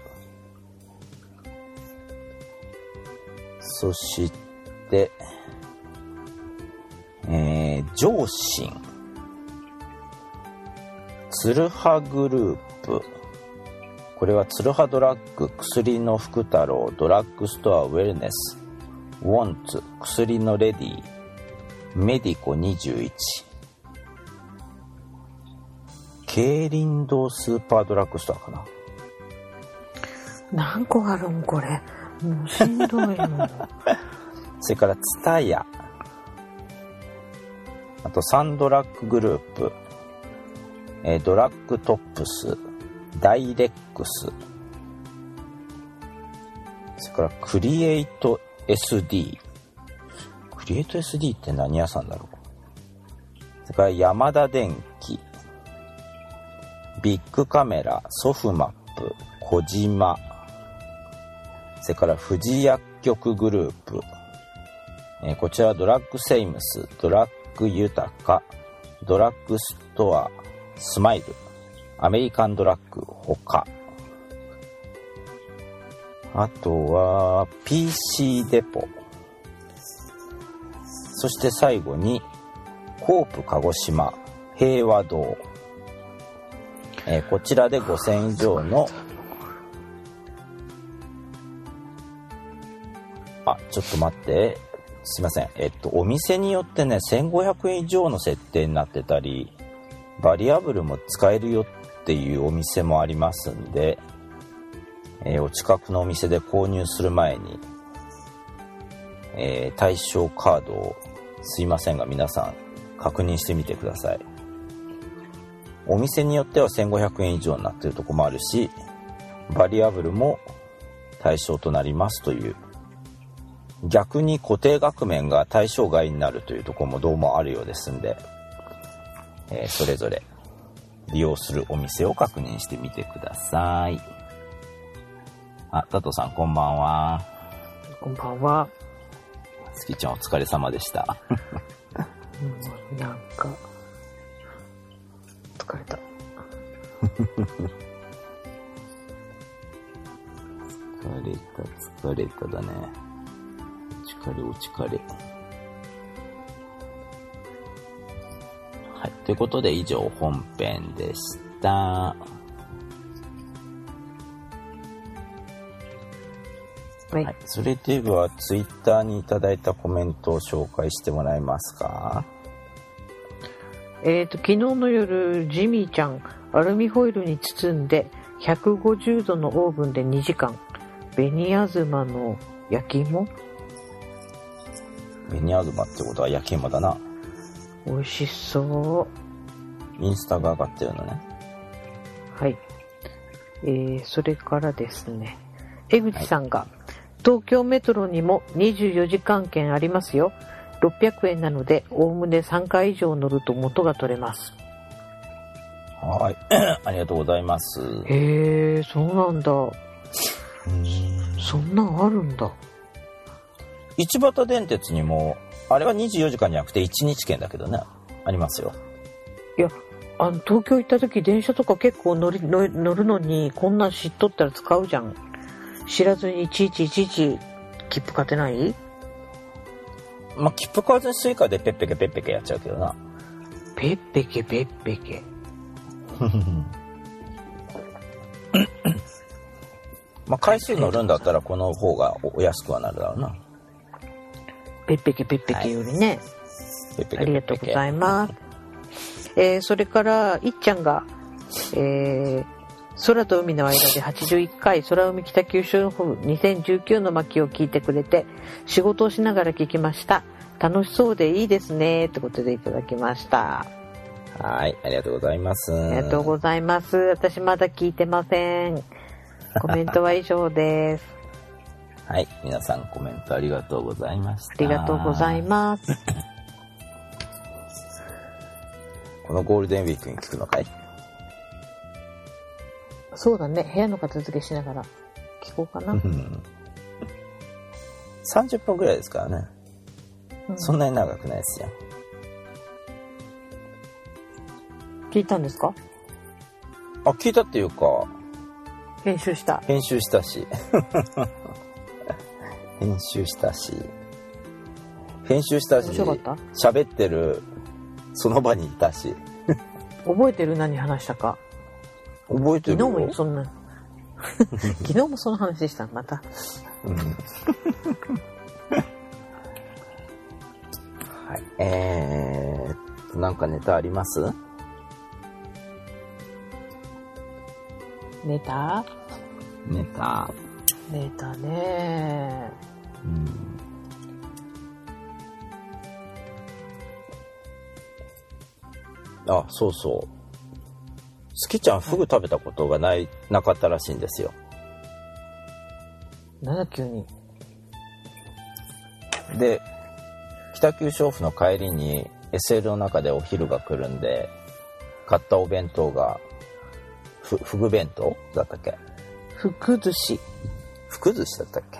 そして、えー、上信、ツルハグループ、これはツルハドラッグ、薬の福太郎、ドラッグストアウェルネス、ウォンツ、薬のレディ、メディコにじゅういち、ケイリンドスーパードラッグストアかな。 何個あるんこれ、もうしんどいのそれからツタヤ、あとサンドラッググループ、えー、ドラッグトップス、 ダイレックス、それからクリエイト エスディー。クリエイト エスディー って何屋さんだろう。それからヤマダ電機、ビッグカメラ、ソフマップ、小島、それから富士薬局グループ、えー、こちらはドラッグセイムス、ドラッグ豊か、ドラッグストア、スマイル、アメリカンドラッグほか、あとは ピーシー デポ、そして最後にコープ鹿児島、平和堂、えー、こちらでごせん以上の、あ、ちょっと待って、すいません、えっとお店によってねせんごひゃくえん以上の設定になってたり、バリアブルも使えるよっていうお店もありますんで、えー、お近くのお店で購入する前に、えー、対象カードをすいませんが皆さん確認してみてください。お店によってはせんごひゃくえん以上になっているところもあるし、バリアブルも対象となりますという、逆に固定額面が対象外になるというところもどうもあるようですんで、えー、それぞれ利用するお店を確認してみてください。あ、タトさんこんばんは。 こんばんは。 スキちゃんお疲れ様でした。 うん、なんか疲れた。 疲れた疲れただね。お疲れお疲れ。はい、ということで以上本編でした。 はい、 はい、それではツイッターにいただいたコメントを紹介してもらえますか。 えーと昨日の夜ジミーちゃんアルミホイルに包んでひゃくごじゅうどのオーブンでにじかん、紅あずまの焼き芋、 紅あずまってことは焼き芋だな。 美味しそう。 インスタが上がってるのね。 はい、えー、それからですね、江口さんが、はい、東京メトロにもにじゅうよじかん券ありますよ。ろっぴゃくえんなのでおおむねさんかい以上乗ると元が取れます。 はい、ありがとうございます。 へえ、そうなんだ。うーん、そんなんあるんだ。 一畑電鉄にもあれはにじゅうよじかんじゃなくていちにち券だけどね、ありますよ。 いや、あの東京行った時電車とか結構乗り乗り乗るのにこんなん知っとったら使うじゃん。知らずにいちいちいちいち切符買ってない？ まあ、切符買わずにスイカでペッペケペッペケやっちゃうけどな。 ペッペケペッペケ。 まあ回数乗るんだったらこの方がお安くはなるだろうな。 ペッペケペッペケよりね。 ペッペケペッペケ。 ありがとうございます。えー、それからいっちゃんが、えー、空と海の間ではちじゅういっかい空海北九州ホールにせんじゅうきゅうの巻を聞いてくれて、仕事をしながら聞きました。楽しそうでいいですねってことでいただきました。 はい、ありがとうございます。 ありがとうございます。私まだ聞いてません。コメントは以上です。 はい、皆さんコメントありがとうございました。 ありがとうございます。 このゴールデンウィークに聞くのかい？ そうだね、部屋の片付けしながら聞こうかな。 さんじゅっぷんぐらいですからね、うん、そんなに長くないですよ。 聞いたんですか？ あ、聞いたっていうか編集した編集したし編集したし編集したし面白かった？ 喋ってるその場にいたし覚えてる？何話したか覚えてるよ。 昨日もそんな昨日もその話したまた、うん、はい、 えーなんかネタあります？ ネタネタネタね、 うん、あ、そうそう、 スキちゃんフグ食べたことがない、なかったらしいんですよ。 なんだ急に。 で、北九州オフの帰りに エスエル の中でお昼が来るんで、買ったお弁当がふフグ弁当だったっけ？ ふく寿司。 ふく寿司だったっけ？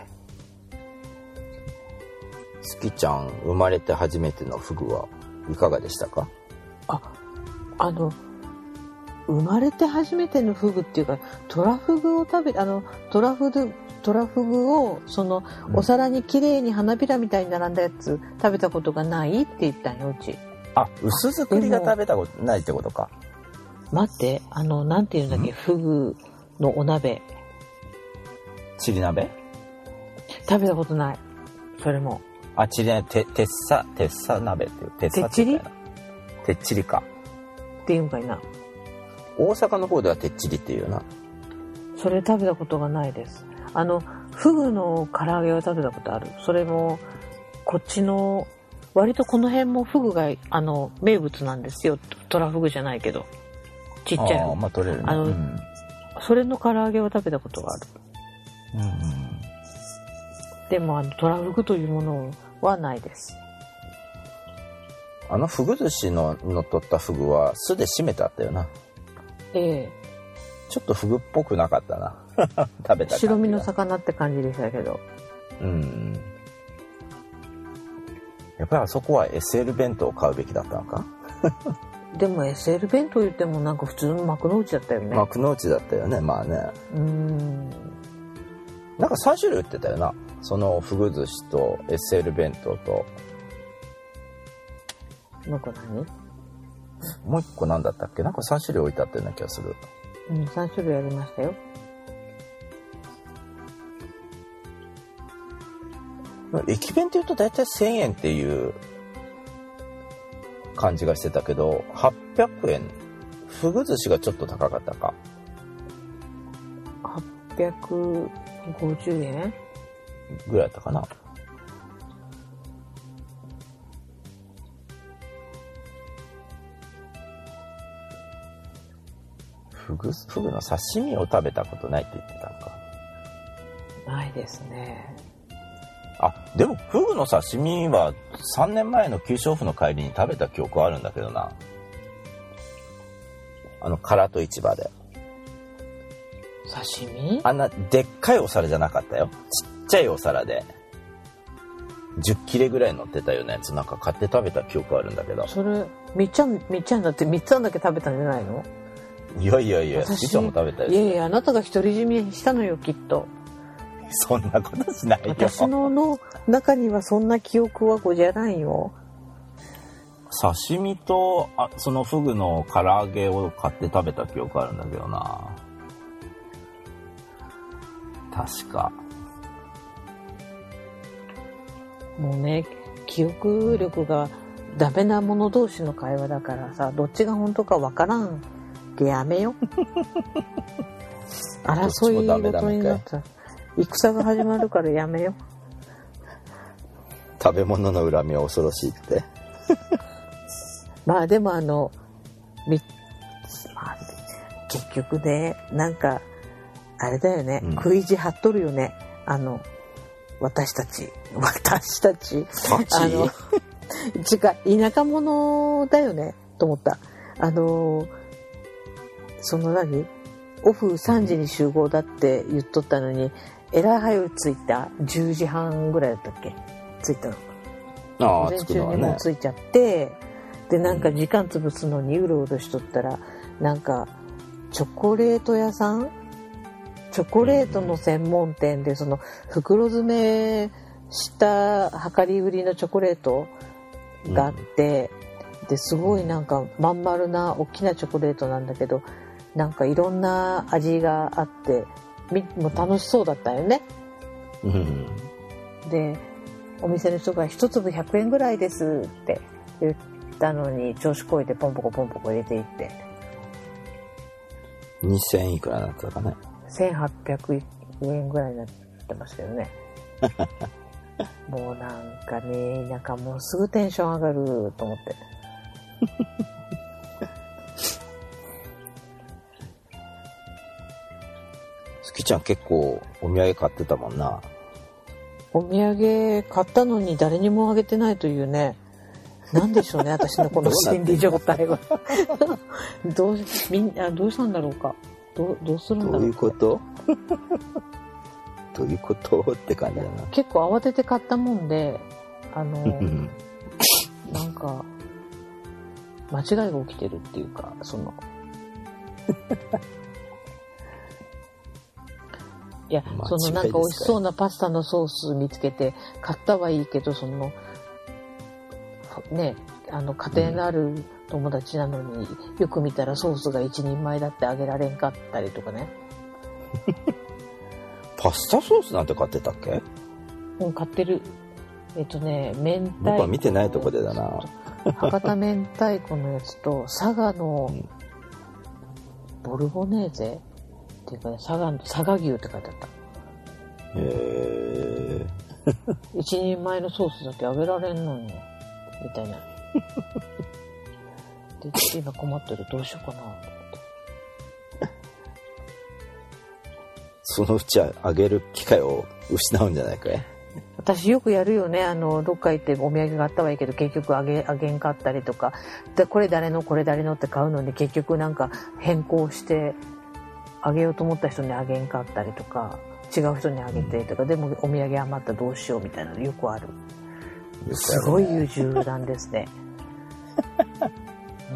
スキちゃん生まれて初めてのフグはいかがでしたか？ あ、あの生まれて初めてのフグっていうか、トラフグを食べあのトラフグトラフグをそのお皿にきれいに花びらみたいに並んだやつ食べたことがないって言ったんようち。 あ、薄作りが食べたことないってことか。 待って、あのなんていうんだっけ、フグのお鍋。 チリ鍋？ 食べたことない。それも。 あ、チリ鍋、て、てっさ、てっさ鍋っていう。てっさって言ったよな。てっちりか。 っていうんかいな。 大阪の方ではてっちりっていうな。 それ食べたことがないです。あのフグの唐揚げは食べたことある。それもこっちの割とこの辺もフグがあの名物なんですよ。トラフグじゃないけどちっちゃいの。 あ、まあ、取れるね。 あの、うん、それの唐揚げを食べたことがある。 うんうん、 でもあのトラフグというものはないです。 あのフグ寿司のの取ったフグは酢で締めてあったよな。 ええ。 ちょっとフグっぽくなかったな。食べた感じ白身の魚って感じでしたけど。 うん。やっぱりあそこは エスエル 弁当を買うべきだったのか。 でも エスエル 弁当言ってもなんか普通の幕の内だったよね。 幕の内だったよね。まあね。 うーん。 なんかさん種類売ってたよな。そのフグ寿司と エスエル 弁当と。 なんか何？ もう一個なんだったっけ？なんかさん種類置いてあったような気がする。 うん、さん種類ありましたよ。 駅弁って言うと大体せんえんっていう感じがしてたけど、はっぴゃくえん。フグ寿司がちょっと高かったか。 はっぴゃくごじゅうえんぐらいだったかな。フグ、フグの刺身を食べたことないって言ってたのか。 ないですね。 あ、でもフグの刺身はさんねんまえの九州オフの帰りに食べた記憶はあるんだけどな。あの唐戸市場で。 刺身？ あんなでっかいお皿じゃなかったよ。ちっちゃいお皿でじゅっ切れぐらい乗ってたようなやつなんか買って食べた記憶あるんだけど。 それみっちゃんみっちゃんだってみっつあんだけ食べたんじゃないの？ いやいやいや、スキちゃんも食べたよ。 いやいや、あなたが独り占めしたのよきっと。 そんなことしないよ。 私のの中にはそんな記憶はごじゃないよ。 刺身とあそのフグの唐揚げを買って食べた記憶あるんだけどな。確か。 もうね、記憶力がダメな者同士の会話だからさ、どっちが本当かわからんでやめよ。争い事になった。戦が始まるからやめよ。 食べ物の恨みは恐ろしいって。 まあでもあの、みまあ、結局ね、なんかあれだよね、うん、食い意地張っとるよね。あの私たち私たちあの違う田舎者だよねと思った。あのその何オフさんじに集合だって言っとったのに、えらい早く着いた。じゅうじはんぐらいだったっけ着いたの。 ああ、 午前中にも着いちゃって、でなんか時間潰すのにうろうろしとったら、なんかチョコレート屋さんチョコレートの専門店で、その袋詰めした量り売りのチョコレートがあって、うん、ですごいなんかまん丸な大きなチョコレートなんだけど、なんかいろんな味があってみもう楽しそうだったよね、 うん、 でお店の人が一粒ひゃくえんぐらいですって言ったのに、調子こいてポンポコポンポコ入れていってにせんいくらだったかね。 せんはっぴゃくえんぐらいになってましたよね。もうなんかね、なんかもうすぐテンション上がると思って。 月ちゃん結構お土産買ってたもんな。 お土産買ったのに誰にもあげてないというね。なんでしょうね、私のこの心理状態は。どうみんなどうしたんだろうか。どうどうするんだろう。 どういうこと？どういうことって感じだな。 結構慌てて買ったもんで、あのなんか間違いが起きてるっていうか、そのいや、そのなんか美味しそうなパスタのソース見つけて買ったはいいけど、そのね、あの家庭のある友達なのに、うん、よく見たらソースが一人前だってあげられんかったりとかね。 パスタソースなんて買ってたっけ？ うん、買ってる。えっとね、明太子。 僕は見てないとこでだな。 博多明太子のやつと佐賀のボルボネーゼっていうかね、佐賀の佐賀牛って書いてあった。 へー。 一人前のソースだけあげられんのよみたいな。で、今困ってる、どうしようかなと思って。 そのうちはあげる機会を失うんじゃないかい？ 私よくやるよね。あのどっか行ってお土産があったはいいけど結局あげあげんかったりとかで、これ誰のこれ誰のって買うのに結局なんか変更してあげようと思った人にあげんかったりとか、違う人にあげてとか、うん、でもお土産余ったらどうしようみたいなのよくある。すごい優柔不断ですね。うん、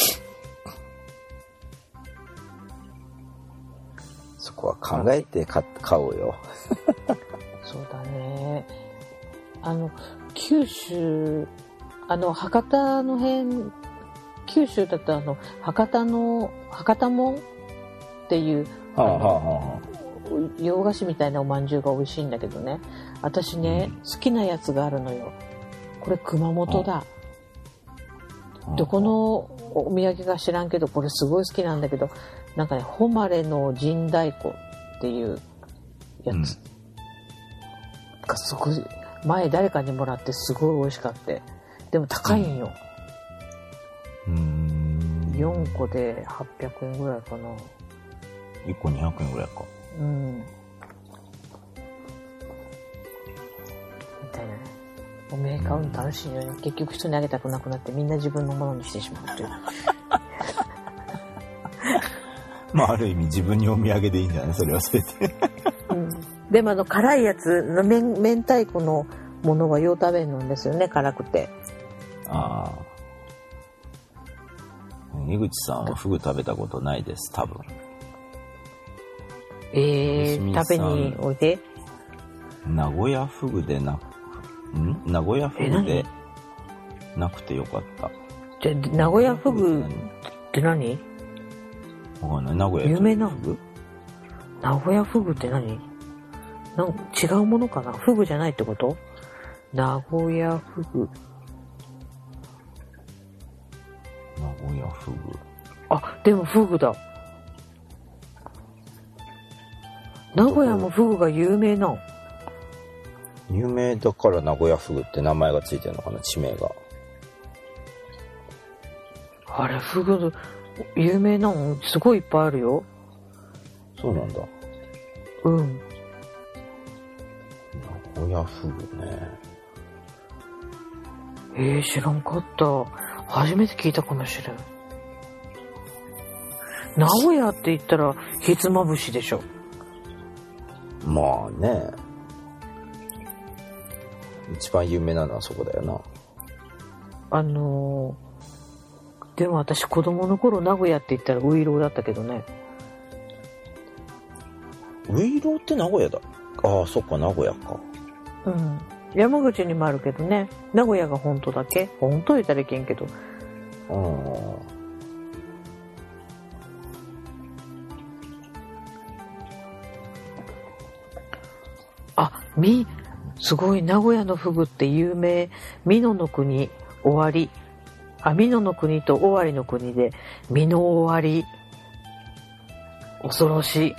そこは考えて買おうよ。 そうだね。あの九州、あの博多の辺、九州だとあの博多の博多もんっていう、はあはあはあ、洋菓子みたいなお饅頭が美味しいんだけどね。私ね、うん、好きなやつがあるのよ。これ熊本だ。うん、どこのお土産か知らんけど、これすごい好きなんだけど、なんかね、誉れの陣太鼓っていうやつ。うんがすごい前誰かにもらってすごい美味しかった。でも高いんよ。うん、よんこではっぴゃくえんぐらいかな。 いっこにひゃくえんぐらいか。うん。みたいなね。お土産買うの楽しいよね。結局人にあげたくなくなってみんな自分のものにしてしまうという。 まあある意味自分にお土産でいいんじゃない？それはそれで。 うん。でもあの辛いやつの明太子のものはよう食べるんですよね、辛くて。ああ。江口さんはフグ食べたことないです、多分。 えー、食べにおいで。 名古屋フグでなく、ん名古屋フグでなくてよかった。 じゃあ名古屋フグって何？ わかんない。名古屋有名なフグ？名古屋フグって何？なんか違うものかな？フグじゃないってこと？名古屋フグ。 名古屋フグ。 あ、でもフグだ。名古屋もフグが有名なの？ 有名だから名古屋フグって名前がついてるのかな、地名が。 あれ、フグ有名なのすごいいっぱいあるよ。 そうなんだ。 うん。 名古屋フグね。 えー、知らんかった。初めて聞いたかもしれん。名古屋って言ったらひつまぶしでしょ。 まあね。一番有名なのはそこだよな。 あのー、でも私子供の頃名古屋って言ったらウイローだったけどね。 ウイローって名古屋だ。ああ、そっか、名古屋か。 うん。山口にもあるけどね。名古屋が本当だけ？本当言ったらいけんけど。ああ。あ、み、すごい、名古屋のフグって有名。美濃の国、終わり。あ、美濃の国と尾張の国で、美濃終わり。恐ろしい。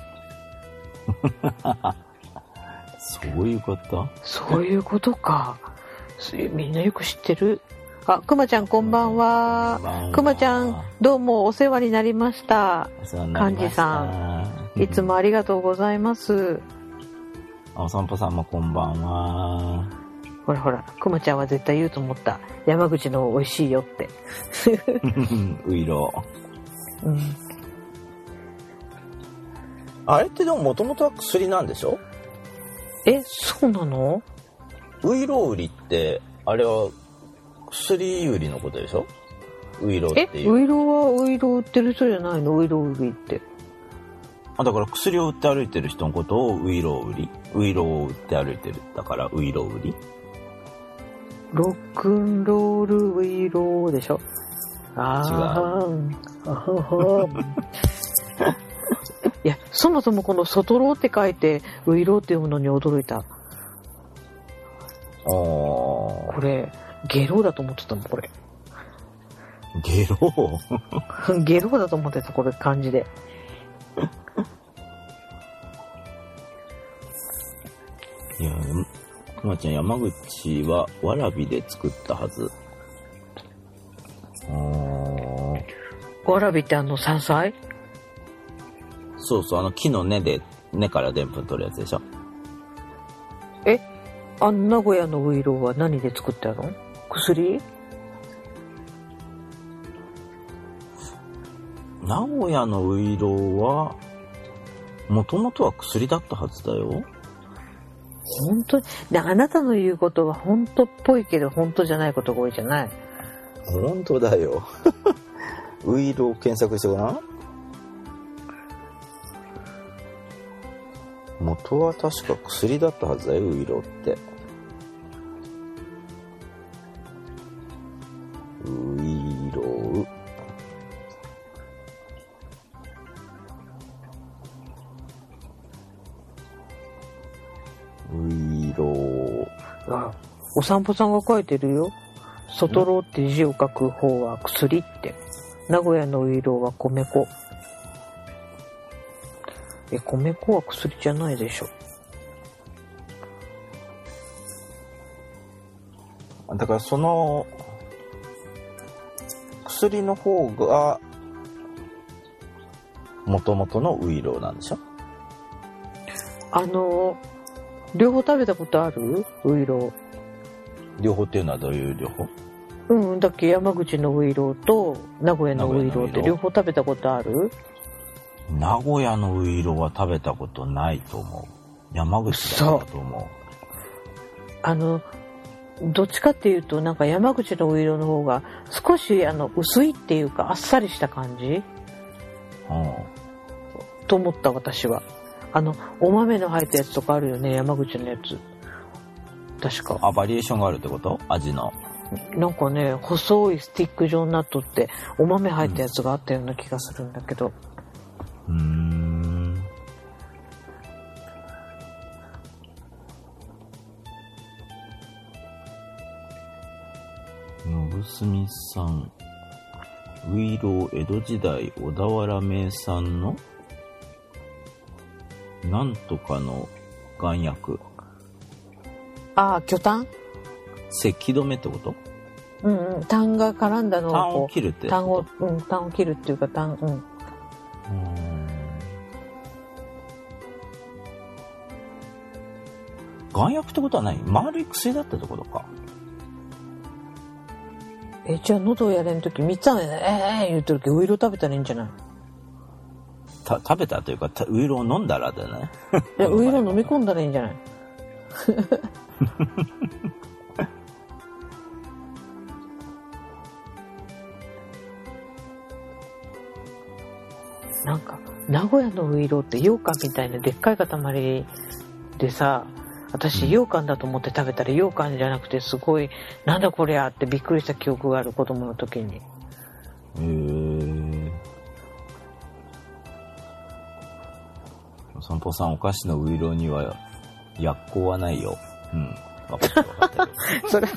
そういうこと？ そういうことか。みんなよく知ってる。 あ、くまちゃんこんばんは。くまちゃんどうもお世話になりました。かんじさんいつもありがとうございます。 お散歩さんもこんばんは。 ほらほら、くまちゃんは絶対言うと思った。山口の美味しいよって。 ういろう。 うん。 あれってでももともとは薬なんでしょ？ え、そうなの？ ういろう売りってあれは薬売りのことでしょ？ういろうっていう。 え、ういろうはういろう売ってる人じゃないの？ういろう売りって。 あ、だから薬を売って歩いてる人のことをういろう売り、ういろうを売って歩いてるだからういろう売り。 ロックンロールウイローでしょ？ああ。いや、そもそもこの外ローって書いてウイローって読むのに驚いた。ああ。これゲローだと思ってたもんこれ。 ゲロー？ ゲローだと思ってたこれ漢字で。 いや、くまちゃん山口はわらびで作ったはず。 わらびってあの山菜？ そうそう、あの木の根で根からでんぷん取るやつでしょ。 え、あの名古屋のウイローは何で作ったの？薬？ 名古屋のウイローはもともとは薬だったはずだよ。 本当で、あなたの言うことは本当っぽいけど本当じゃないことが多いじゃない。 本当だよ。ウイロー検索してごらん。元は確か薬だったはずだよ、ウイローって。ウイロー。ウイロー。 あ、お散歩さんが書いてるよ。外ローって字を書く方は薬って。名古屋のウイローは米粉。え、米粉は薬じゃないでしょ。 だからその薬の方が元々のウイローなんでしょ。 あの両方食べたことある？ウイロー両方っていうのはどういう両方？ うん、だっけ山口のウイローと名古屋のウイローって両方食べたことある？ 名古屋のウイローは食べたことないと思う。山口だと思う。 あのどっちかっていうとなんか山口のウイローの方が少しあの薄いっていうかあっさりした感じ、うん、と思った私は。あのお豆の入ったやつとかあるよね、山口のやつ確か。 あ、バリエーションがあるってこと？味のなんかね、細いスティック状になっとってお豆入ったやつがあったような気がするんだけど、 うーん。信澄さん、ウイロー江戸時代小田原名産のなんとかの丸薬。 ああ、巨炭？ 咳止めってこと？ うんうん、炭が絡んだのを炭を切るって炭を、うん、炭を切るっていうか炭、うん。うーん、 丸薬ってことは何？丸い薬だったってことか。 え、じゃあ喉をやれんときみっつはね、えー、言うとるけどウイロー食べたらいいんじゃない？ た食べたというかウイロー飲んだらだよね。 いやウイロー飲み込んだらいいんじゃない？なんか名古屋のウイローって羊羹みたいなでっかい塊でさ、私羊羹だと思って食べたら羊羹じゃなくてすごいなんだこりゃってびっくりした記憶がある、子供の時に。へえ。お散歩さん、お菓子のウイローには薬効はないよ。うん、分かってる分かってる。 それ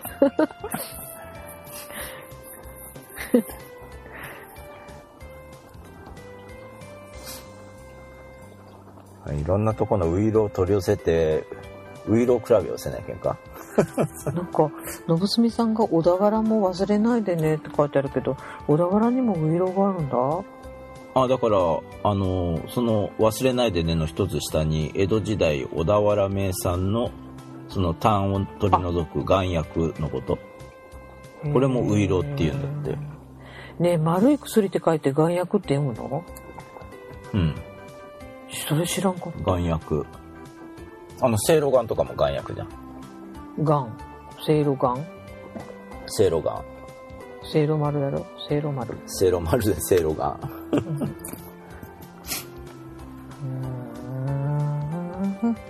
いろんなところのウイローを取り寄せてウイロー比べをせないけんか。 なんかのぶすみさんが小田原も忘れないでねって書いてあるけど、小田原にもウイロがあるんだ。 あ、だからあのその忘れないでねの一つ下に江戸時代小田原名産のその痰を取り除く丸薬のこと、これもウイロっていうんだって。 ねえ、丸い薬って書いて丸薬って読むの？ うん。 それ知らんかった。 丸薬。あのせいろがんとかも丸薬じゃん。 がん。せいろがん。 せいろがん。 せいろ丸だろ。せいろ丸。 せいろ丸でせいろがん。 うーん。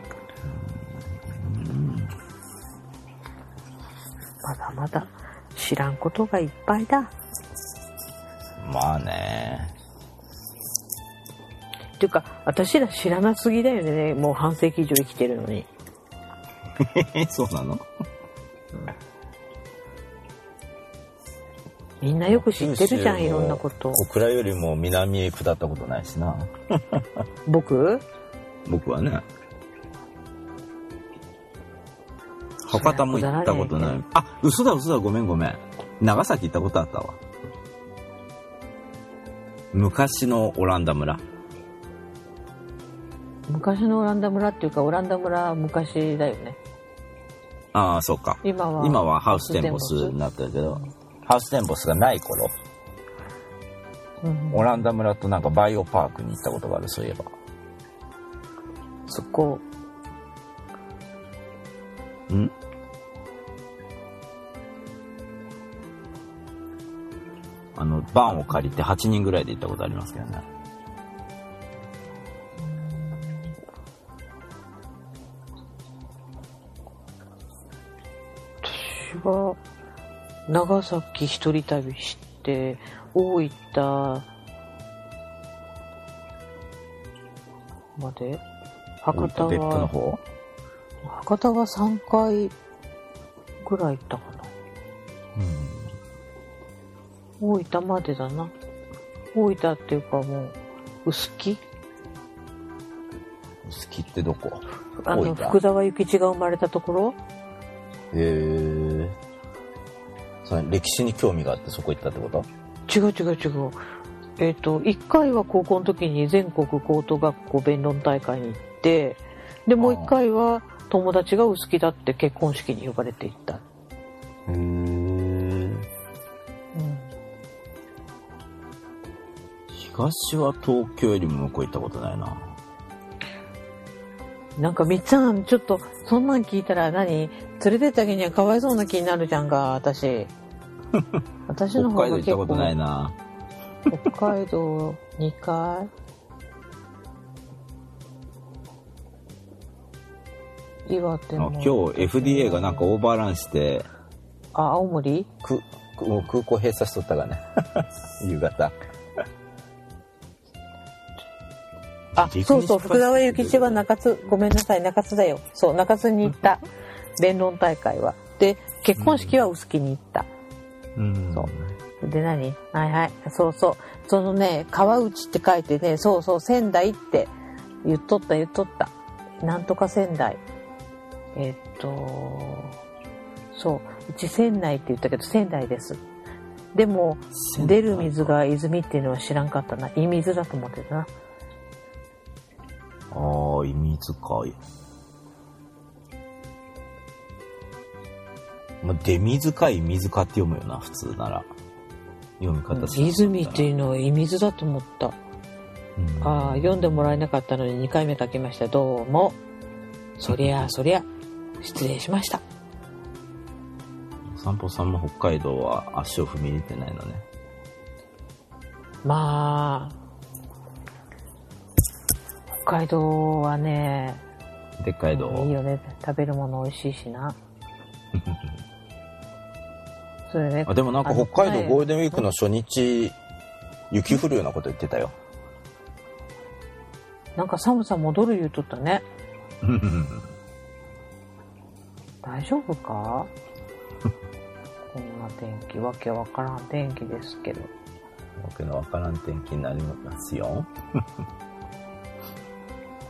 まだまだ知らんことがいっぱいだ。 まあね。 っていうか私ら知らなすぎだよね。もう半世紀以上生きてるのに。 そうなの、うん、 みんなよく知ってるじゃん、いろんなこと。 小倉よりも南へ下ったことないしな。 僕僕はね、博多も行ったことない。あ、嘘だ嘘だ、ごめんごめん。長崎行ったことあったわ。昔のオランダ村。 昔のオランダ村っていうか、オランダ村は昔だよね。 ああ、そうか。 今は今はハウステンボスになってるけど、うん、ハウステンボスがない頃、うん、オランダ村となんかバイオパークに行ったことがある。そういえばそこんあのバンを借りてはちにんぐらいで行ったことありますけどね。 私は長崎一人旅して大分まで、博多別府のは方、 博多はさんかいぐらい行ったかな。 うん、 大分までだな。大分っていうかもう臼杵、 臼杵ってどこ？ あの福沢諭吉が生まれたところ。 へえ。それ歴史に興味があってそこ行ったってこと？ 違う違う違う。えっといっかいは高校の時に全国高等学校弁論大会に行って、でもういっかいは友達が臼杵だって結婚式に呼ばれて行った。 へえ。うん。東は東京よりも向こう行ったことないな。 なんかみっちゃんちょっとそんなん聞いたら何連れてった時にはかわいそうな気になるじゃんか私。私の方が結構。北海道行ったことないな。北海道にかい。岩手も。 今日 エフディーエー がなんかオーバーランして。 あ、青森？ く空港閉鎖しとったがね。夕方。 あ、そうそう、福沢諭吉は中津、ごめんなさい、中津だよ。そう、中津に行った。弁論大会は。で、結婚式は臼杵に行った。 うん。 そう。で、何？はいはい。そうそう。そのね、川内って書いてね、そうそう、仙台って言っとった言っとった。なんとか仙台。えっと、そう。うち仙台って言ったけど、仙台です。でも、出る水が泉っていうのは知らんかったな。い水だと思ってたな。 ああ、い水かい。まあ、出水かい水かって読むよな、普通なら。読み方し、 うん、泉っていうのはい水だと思った。うん、ああ、読んでもらえなかったのににかいめ書きました。どうも。そりゃそりゃ、失礼しました。 散歩さんも北海道は足を踏み入れてないのね。 まあ、北海道はね、 でっかい道いいよね。食べるもの美味しいしな。それね、 あでもなんか北海道ゴールデンウィークの初日雪降るようなこと言ってたよ。 なんか寒さ戻る言うとったね。大丈夫か？こんな天気、わけわからん天気ですけど。わけのわからん天気になりますよ。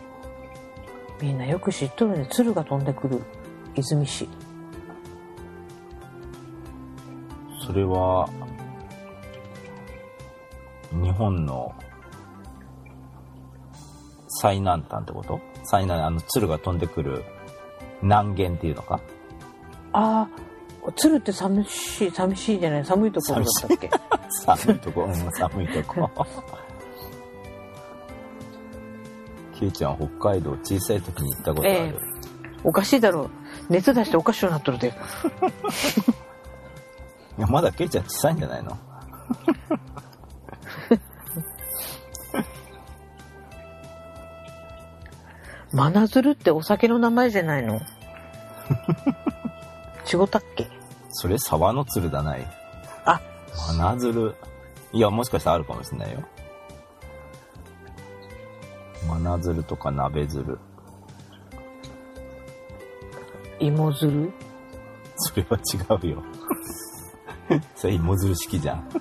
みんなよく知っとるね。鶴が飛んでくる泉市。 それは日本の最南端ってこと？最南、あの鶴が飛んでくる南限っていうのか？ ああ、鶴って寒しい寂しいじゃない、寒いところだったっけ？ 寒いとこ、うん、寒いとこ。ケイちゃん北海道小さい時に行ったことある？ ええ、おかしいだろう、熱出しておかしくなっとるで。 いや、まだケイちゃん小さいんじゃないの？ 真鶴ってお酒の名前じゃないの？違ったっけ？ それ沢の鶴だない。 あ、 真鶴。いや、もしかしたらあるかもしれないよ。真鶴とか鍋鶴。 芋鶴？ それは違うよ。それ芋づる式じゃん。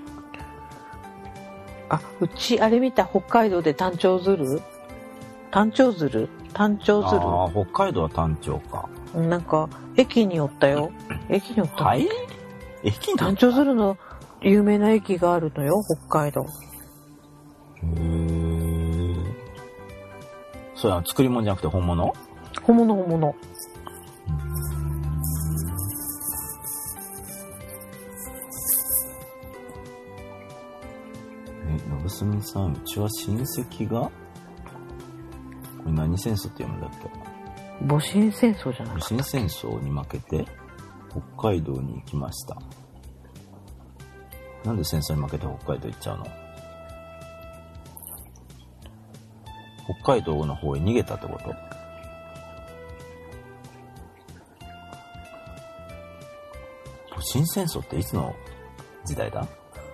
あ、うちあれ見た、北海道で単調鶴？単調鶴？単調鶴？ ああ、北海道は単調か。 なんか駅に寄ったよ。駅に寄った。 はい？駅に寄った？ 単調鶴の有名な駅があるのよ、北海道。 へえ。それは作り物じゃなくて本物？ 本物本物。 え、のぶすみさん、うちは親戚が、これ何戦争って読むんだっけ？ 戊辰戦争じゃなかったっけ？ 戊辰戦争に負けて北海道に行きました。なんで戦争に負けて北海道行っちゃうの？北海道の方へ逃げたってこと？戊辰戦争っていつの時代だ？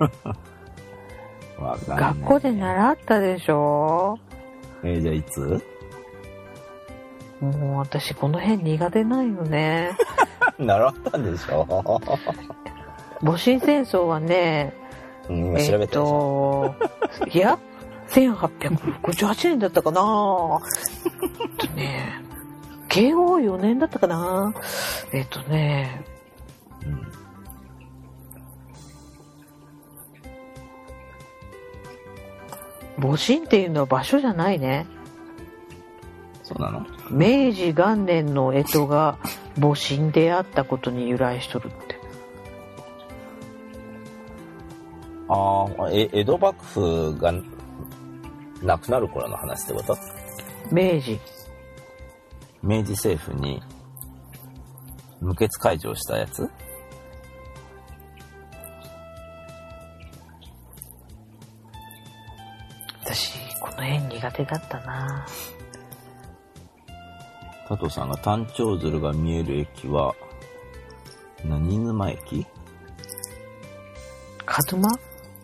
わかんない。 学校で習ったでしょ？ えー、じゃあいつ？ もう私この辺苦手ないよね。 習ったんでしょ？ 戊辰戦争はね、 うん、今調べてるでしょ。 えっといやせんはっぴゃくろくじゅうはちねんだったかな。えっとね、けいおうよねんだったかな。えっとね、 うん、 戊辰っていうのは場所じゃないね。 そうなの？ 明治元年の干支が戊辰であったことに由来しとるって。 ああ、え、江戸幕府がなくなる頃の話ってこと？ 明治。 明治政府に無血開城したやつ？ 私この辺苦手だったな。 加藤さんが単調鶴が見える駅は何沼駅？ 門間？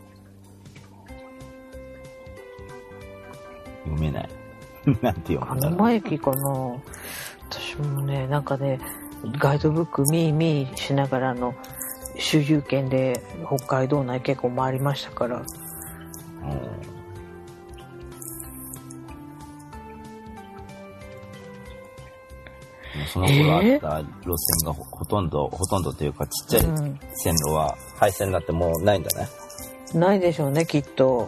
読めない。なんて読むんだろう。 門間駅かな。私もね、なんかね、ガイドブックミーミーしながらの周遊券で北海道内結構回りましたから。 うん、その頃あった路線が ほ, ほとんどほとんどというかちっちゃい線路は廃線になってもうないんだね。 ないでしょうね、きっと。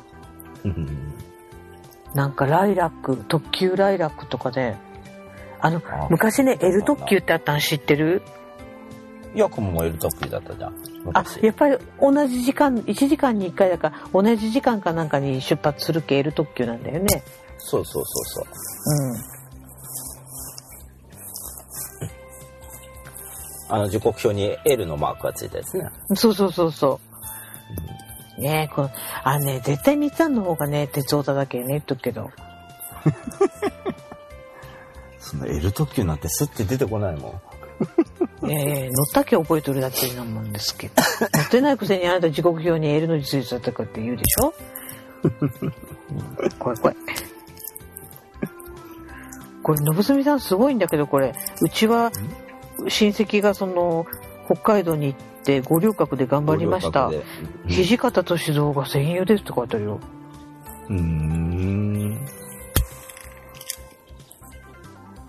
なんかライラック、特急ライラックとかで、あのあ昔ね L 特急ってあったの知ってる？ いや、もう L 特急だったじゃん。 あ、やっぱり同じ時間、いちじかんにいっかいだから同じ時間かなんかに出発する系 L 特急なんだよね。 そうそうそうそう。 うん。 あの時刻表に L のマークがついたやつね。 そうそうそうそう。ねえ、このあのね、絶対日産の方がね、鉄オタだけね、言っとくけど。 その L 特急なんてスッて出てこないもん。ええー、乗ったけ覚えとるだけなもんですけど。乗ってないくせにあなた時刻表に L の字ついてたとかって言うでしょ。怖い怖い。これ、のぶすみさんすごいんだけど、これ、うちは親戚がその、北海道に行って五稜郭で頑張りました。うん、土方歳三が戦友ですって書いてあるよ。 うーん。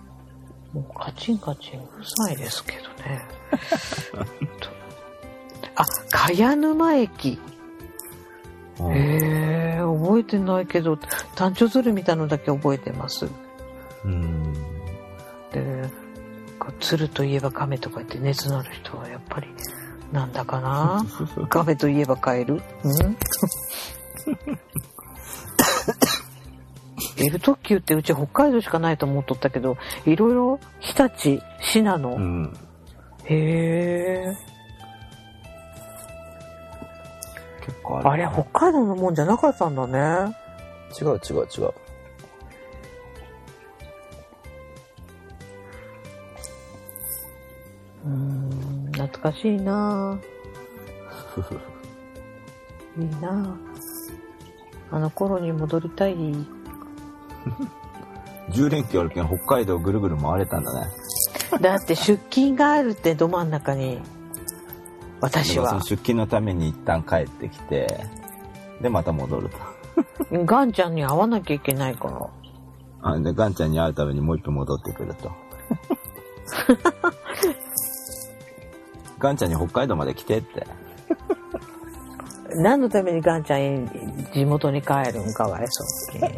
もうカチンカチンうるさいですけどね。 あ、茅沼駅。 うん、 へえ、覚えてないけど、単調鶴見たのだけ覚えてます。 うん。 で、鶴といえば亀とか言って熱のある人はやっぱりなんだかな。亀といえばカエル。うん。エル特急ってうち北海道しかないと思っとったけど、いろいろ日立、信濃。うん、へえ。 結構ある。 あれ北海道のもんじゃなかったんだね。 違う違う違う。 うーん、懐かしいな。いいな。あの頃に戻りたい。 じゅう連休あるけん北海道ぐるぐる回れたんだね。 だって出勤があるってど真ん中に。私はその出勤のために一旦帰ってきて、でまた戻ると。 ガンちゃんに会わなきゃいけないから。 あでガンちゃんに会うためにもう一分戻ってくると。ガンちゃんに北海道まで来てって。 何のためにガンちゃん地元に帰るんかわいそうに。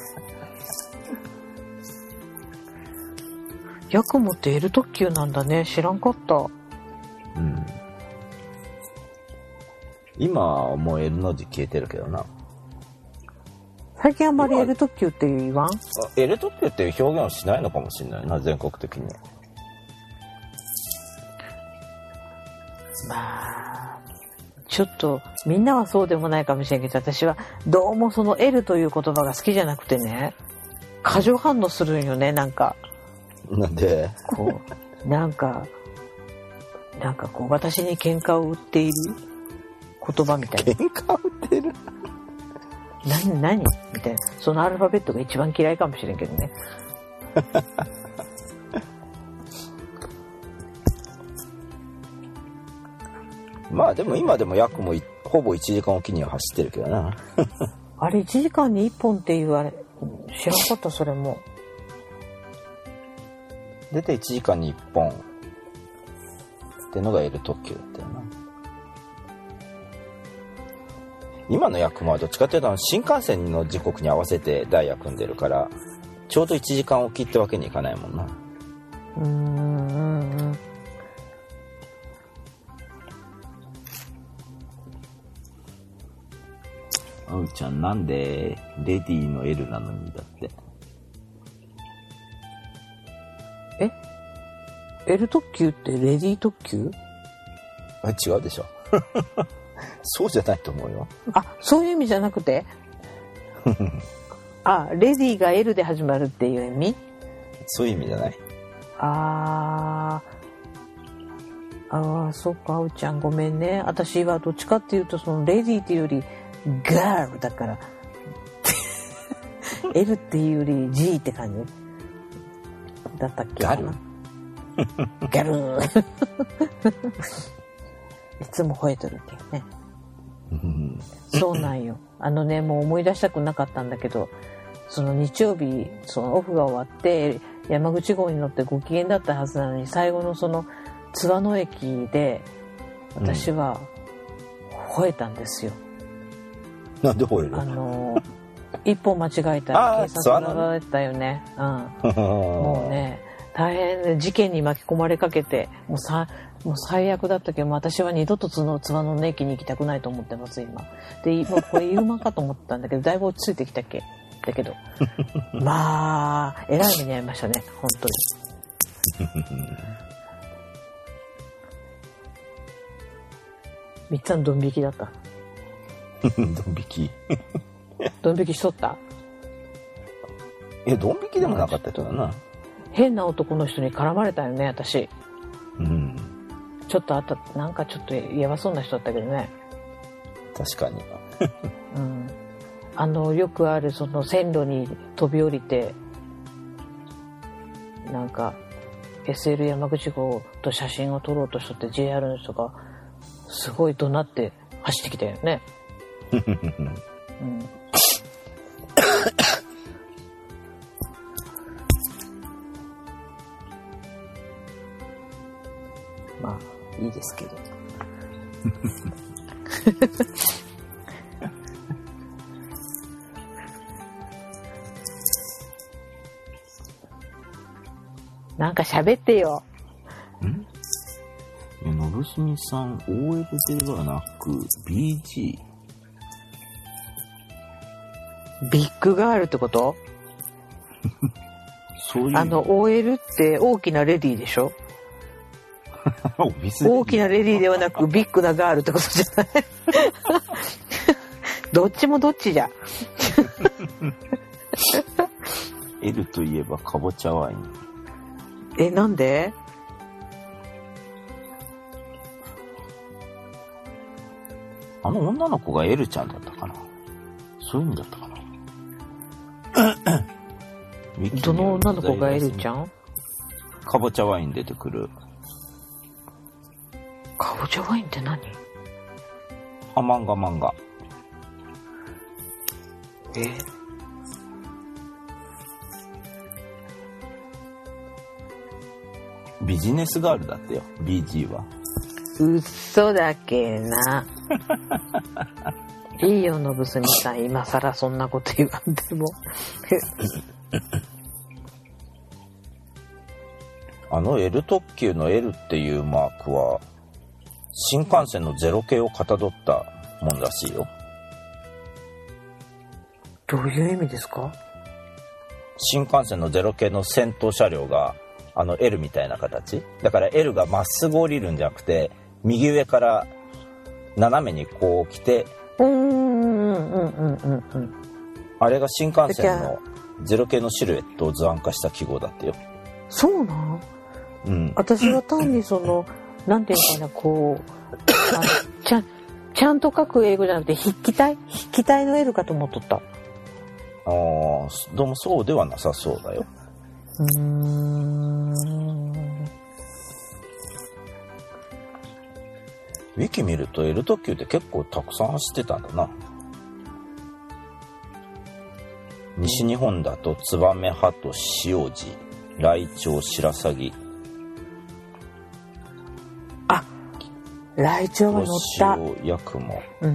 ヤクモってエル特急なんだね。知らんかった。うん。 今はもう L の字消えてるけどな。 最近あんまり L 特急って言わん？ L 特急っていう表現をしないのかもしれないな、全国的に。 まあちょっとみんなはそうでもないかもしれんけど、私はどうもその L という言葉が好きじゃなくてね、過剰反応するんよね。なんかなんでこうなんかなんかこう私に喧嘩を売っている言葉みたいな。 喧嘩を売ってる何何みたいな。そのアルファベットが一番嫌いかもしれんけどね。 まあでも今でも約もほぼいちじかんおきには走ってるけどな。 あれいちじかんにいっぽんっていうあれ知らなかった。それも出ていちじかんにいっぽんってのが L 特急だったよな。今のヤクモはどっちかというと新幹線の時刻に合わせてダイヤ組んでるからちょうどいちじかんおきってわけにいかないもんな。 うーんうんうん。 あうちゃんなんでレディーの L なのにだって。 え L 特急ってレディー特急？ あ違うでしょ。そうじゃないと思うよ。 あ、そういう意味じゃなくてあ、レディーが L で始まるっていう意味？ そういう意味じゃない。 あーあー、そうか、あうちゃんごめんね。私はどっちかっていうとそのレディーっていうよりガールだからL っていうより G って感じだったっけ？ ガルガルーいつも吠えてるっていうね。そうなんよ。あのね、もう思い出したくなかったんだけど、その日曜日そのオフが終わって山口号に乗ってご機嫌だったはずなのに、最後のその津和野駅で私は吠えたんですよ。 うん、なんで吠える？ あの一歩間違えたら警察がられたよね。うん、もうね大変事件に巻き込まれかけてもうさもう最悪だったけど、私は二度と津和野の駅に行きたくないと思ってます今で。もうこれ言うまかと思ったんだけどだいぶ落ち着いてきたっけだけどまあえらい目に遭いましたね本当に。みっつぁんドン引きだった。 ドン引きドン引きしとった？ えドン引きでもなかったけどな。 変な男の人に絡まれたよね私。 うん。 ちょっとあったなんかちょっとやばそうな人だったけどね。 確かに。 うん。あのよくあるその線路に飛び降りてなんか エスエル 山口号と写真を撮ろうとしとって ジェイアール の人がすごい怒鳴って走ってきたよね。うん。まあいいですけど。 なんか喋ってよ。 ん？え、のぶすみさん オーエル ではなく ビージー？ ビッグガールってこと？ そういうあの オーエル って大きなレディーでしょ？大きなレディーではなくビッグなガールってことじゃない？どっちもどっちじゃ。 L といえばかぼちゃワイン。 え、なんで？ あの女の子が L ちゃんだったかな。そういう意味だったかな。 どの女の子が L ちゃん？ かぼちゃワイン出てくる。 かぼちゃワインって何？ あ、漫画漫画。 え？ ビジネスガールだってよ、ビージー は。 嘘だけな。いいよ、のぶすみさん。今さらそんなこと言わんでも。 あの L 特急の L っていうマークは、新幹線のゼロ系をかたどったもんらしいよ。 どういう意味ですか？ 新幹線のゼロ系の先頭車両が、あの L みたいな形だから L がまっすぐ降りるんじゃなくて右上から斜めにこう来て、 うんうんうんうんうんうん。 あれが新幹線のゼロ系のシルエットを図案化した記号だってよ。 そうなん？ うん。 私は単にそのなんていうかな、こうあのちゃんちゃんと書く英語じゃなくて筆記体筆記体の L かと思っとった。 ああ、どうもそうではなさそうだよ。 うーん。 ウィキ見ると L 特急って結構たくさん走ってたんだな。西日本だとツバメハト塩路ライチョウシラサギ。 あ、ライチョウが乗った。 黒潮ヤクモ。 うん。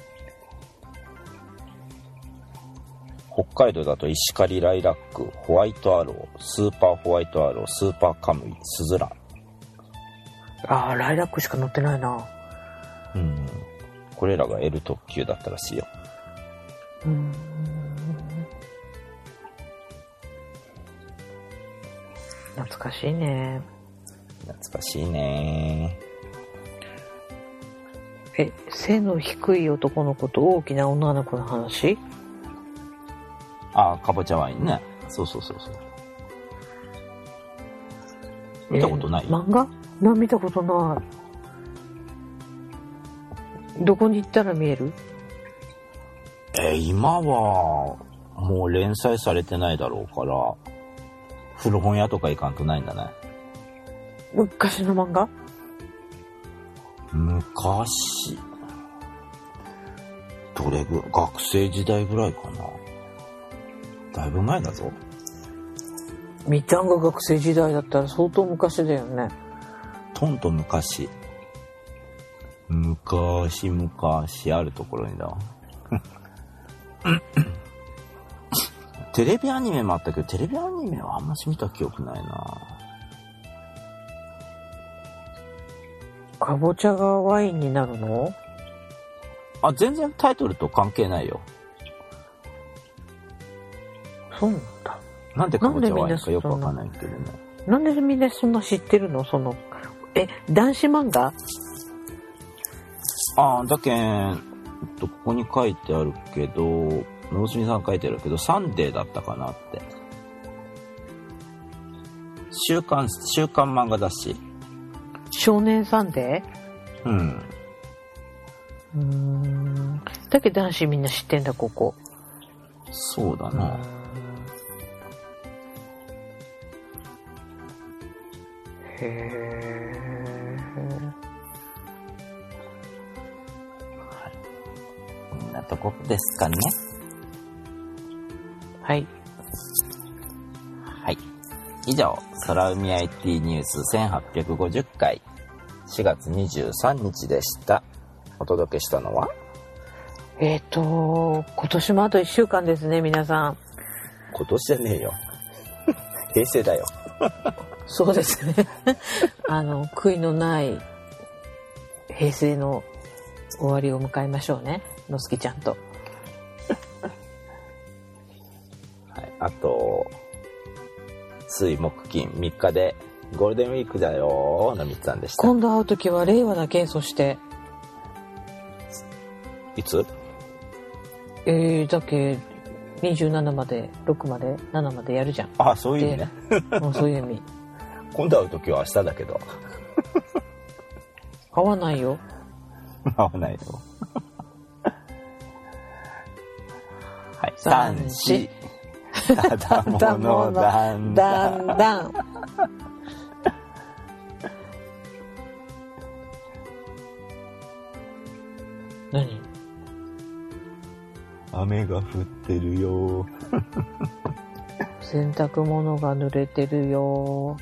北海道だと石狩ライラック、ホワイトアロー、スーパーホワイトアロー、スーパーカムイ、スズラン。 ああ、ライラックしか乗ってないな。 うん。これらが L 特急だったらしいよ。 うーん。懐かしいね。 懐かしいね。 え、背の低い男の子と大きな女の子の話？ ああ、かぼちゃワインね。そうそうそうそう。見たことない？ 漫画？な、見たことない。どこに行ったら見える？ えー、今はもう連載されてないだろうから、古本屋とか行かんとないんだね。 昔の漫画？ 昔。どれぐらい？学生時代ぐらいかな。だいぶ前だぞ。 みっちゃんが学生時代だったら相当昔だよね。 とんと昔。昔昔あるところにだわ。テレビアニメもあったけど、テレビアニメはあんまし見た記憶ないな。 かぼちゃがワインになるの？ あ、全然タイトルと関係ないよ。 そうなんだ。 なんでかぼちゃワインかよくわかんないけどね。 なんでみんなそんな知ってるの？その、え、男子漫画？ ああ、だけん、ここに書いてあるけど、のぶすみさん書いてあるけど、サンデーだったかなって。週刊、週刊漫画雑誌。 少年サンデー？うん。 うーん。だけど男子みんな知ってんだ、ここ。 そうだな。 へえ。 はい。こんなとこですかね。 はい。 はい。以上、空海 アイティー ニュースせんはっぴゃくごじゅっかい、 しがつにじゅうさんにちでした。お届けしたのはえっと今年もあといっしゅうかんですね。皆さん今年じゃねえよ平成だよそうですねあの悔いのない平成の終わりを迎えましょうね、のすきちゃんとはい、あと水木金みっかでゴールデンウィークだよのみっつさんでした。 今度会うときは令和だけ、そしていつ？ えー、だっけにじゅうななまでろくまでななまでやるじゃん。 あ、そういう意味ねもうそういう意味今度会うときは明日だけど会わないよ会わないよはい、三四ただものだんだんだんだん何？ 雨が降ってるよ洗濯物が濡れてるよ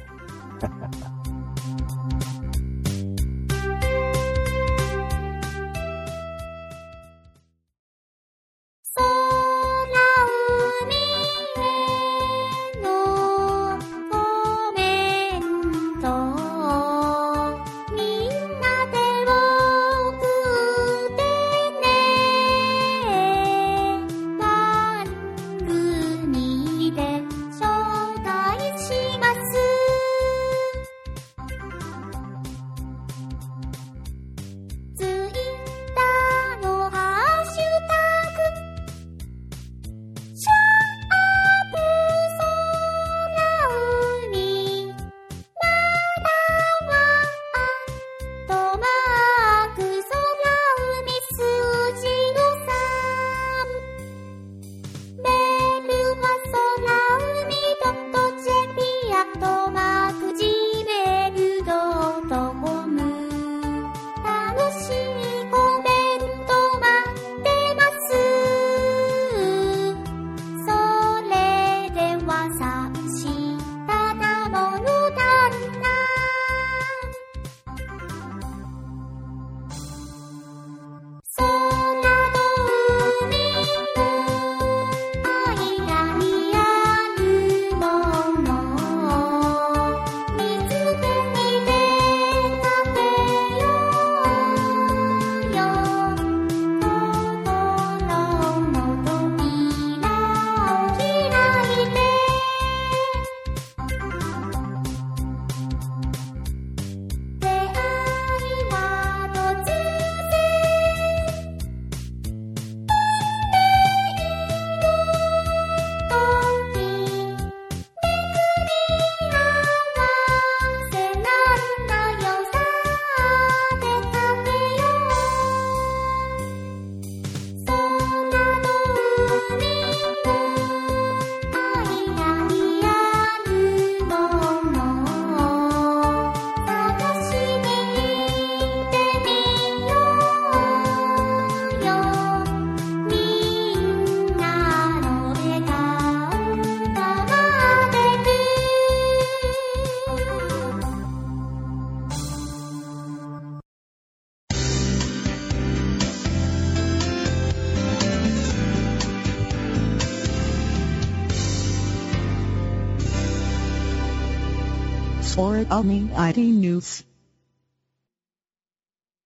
For Omni アイティー News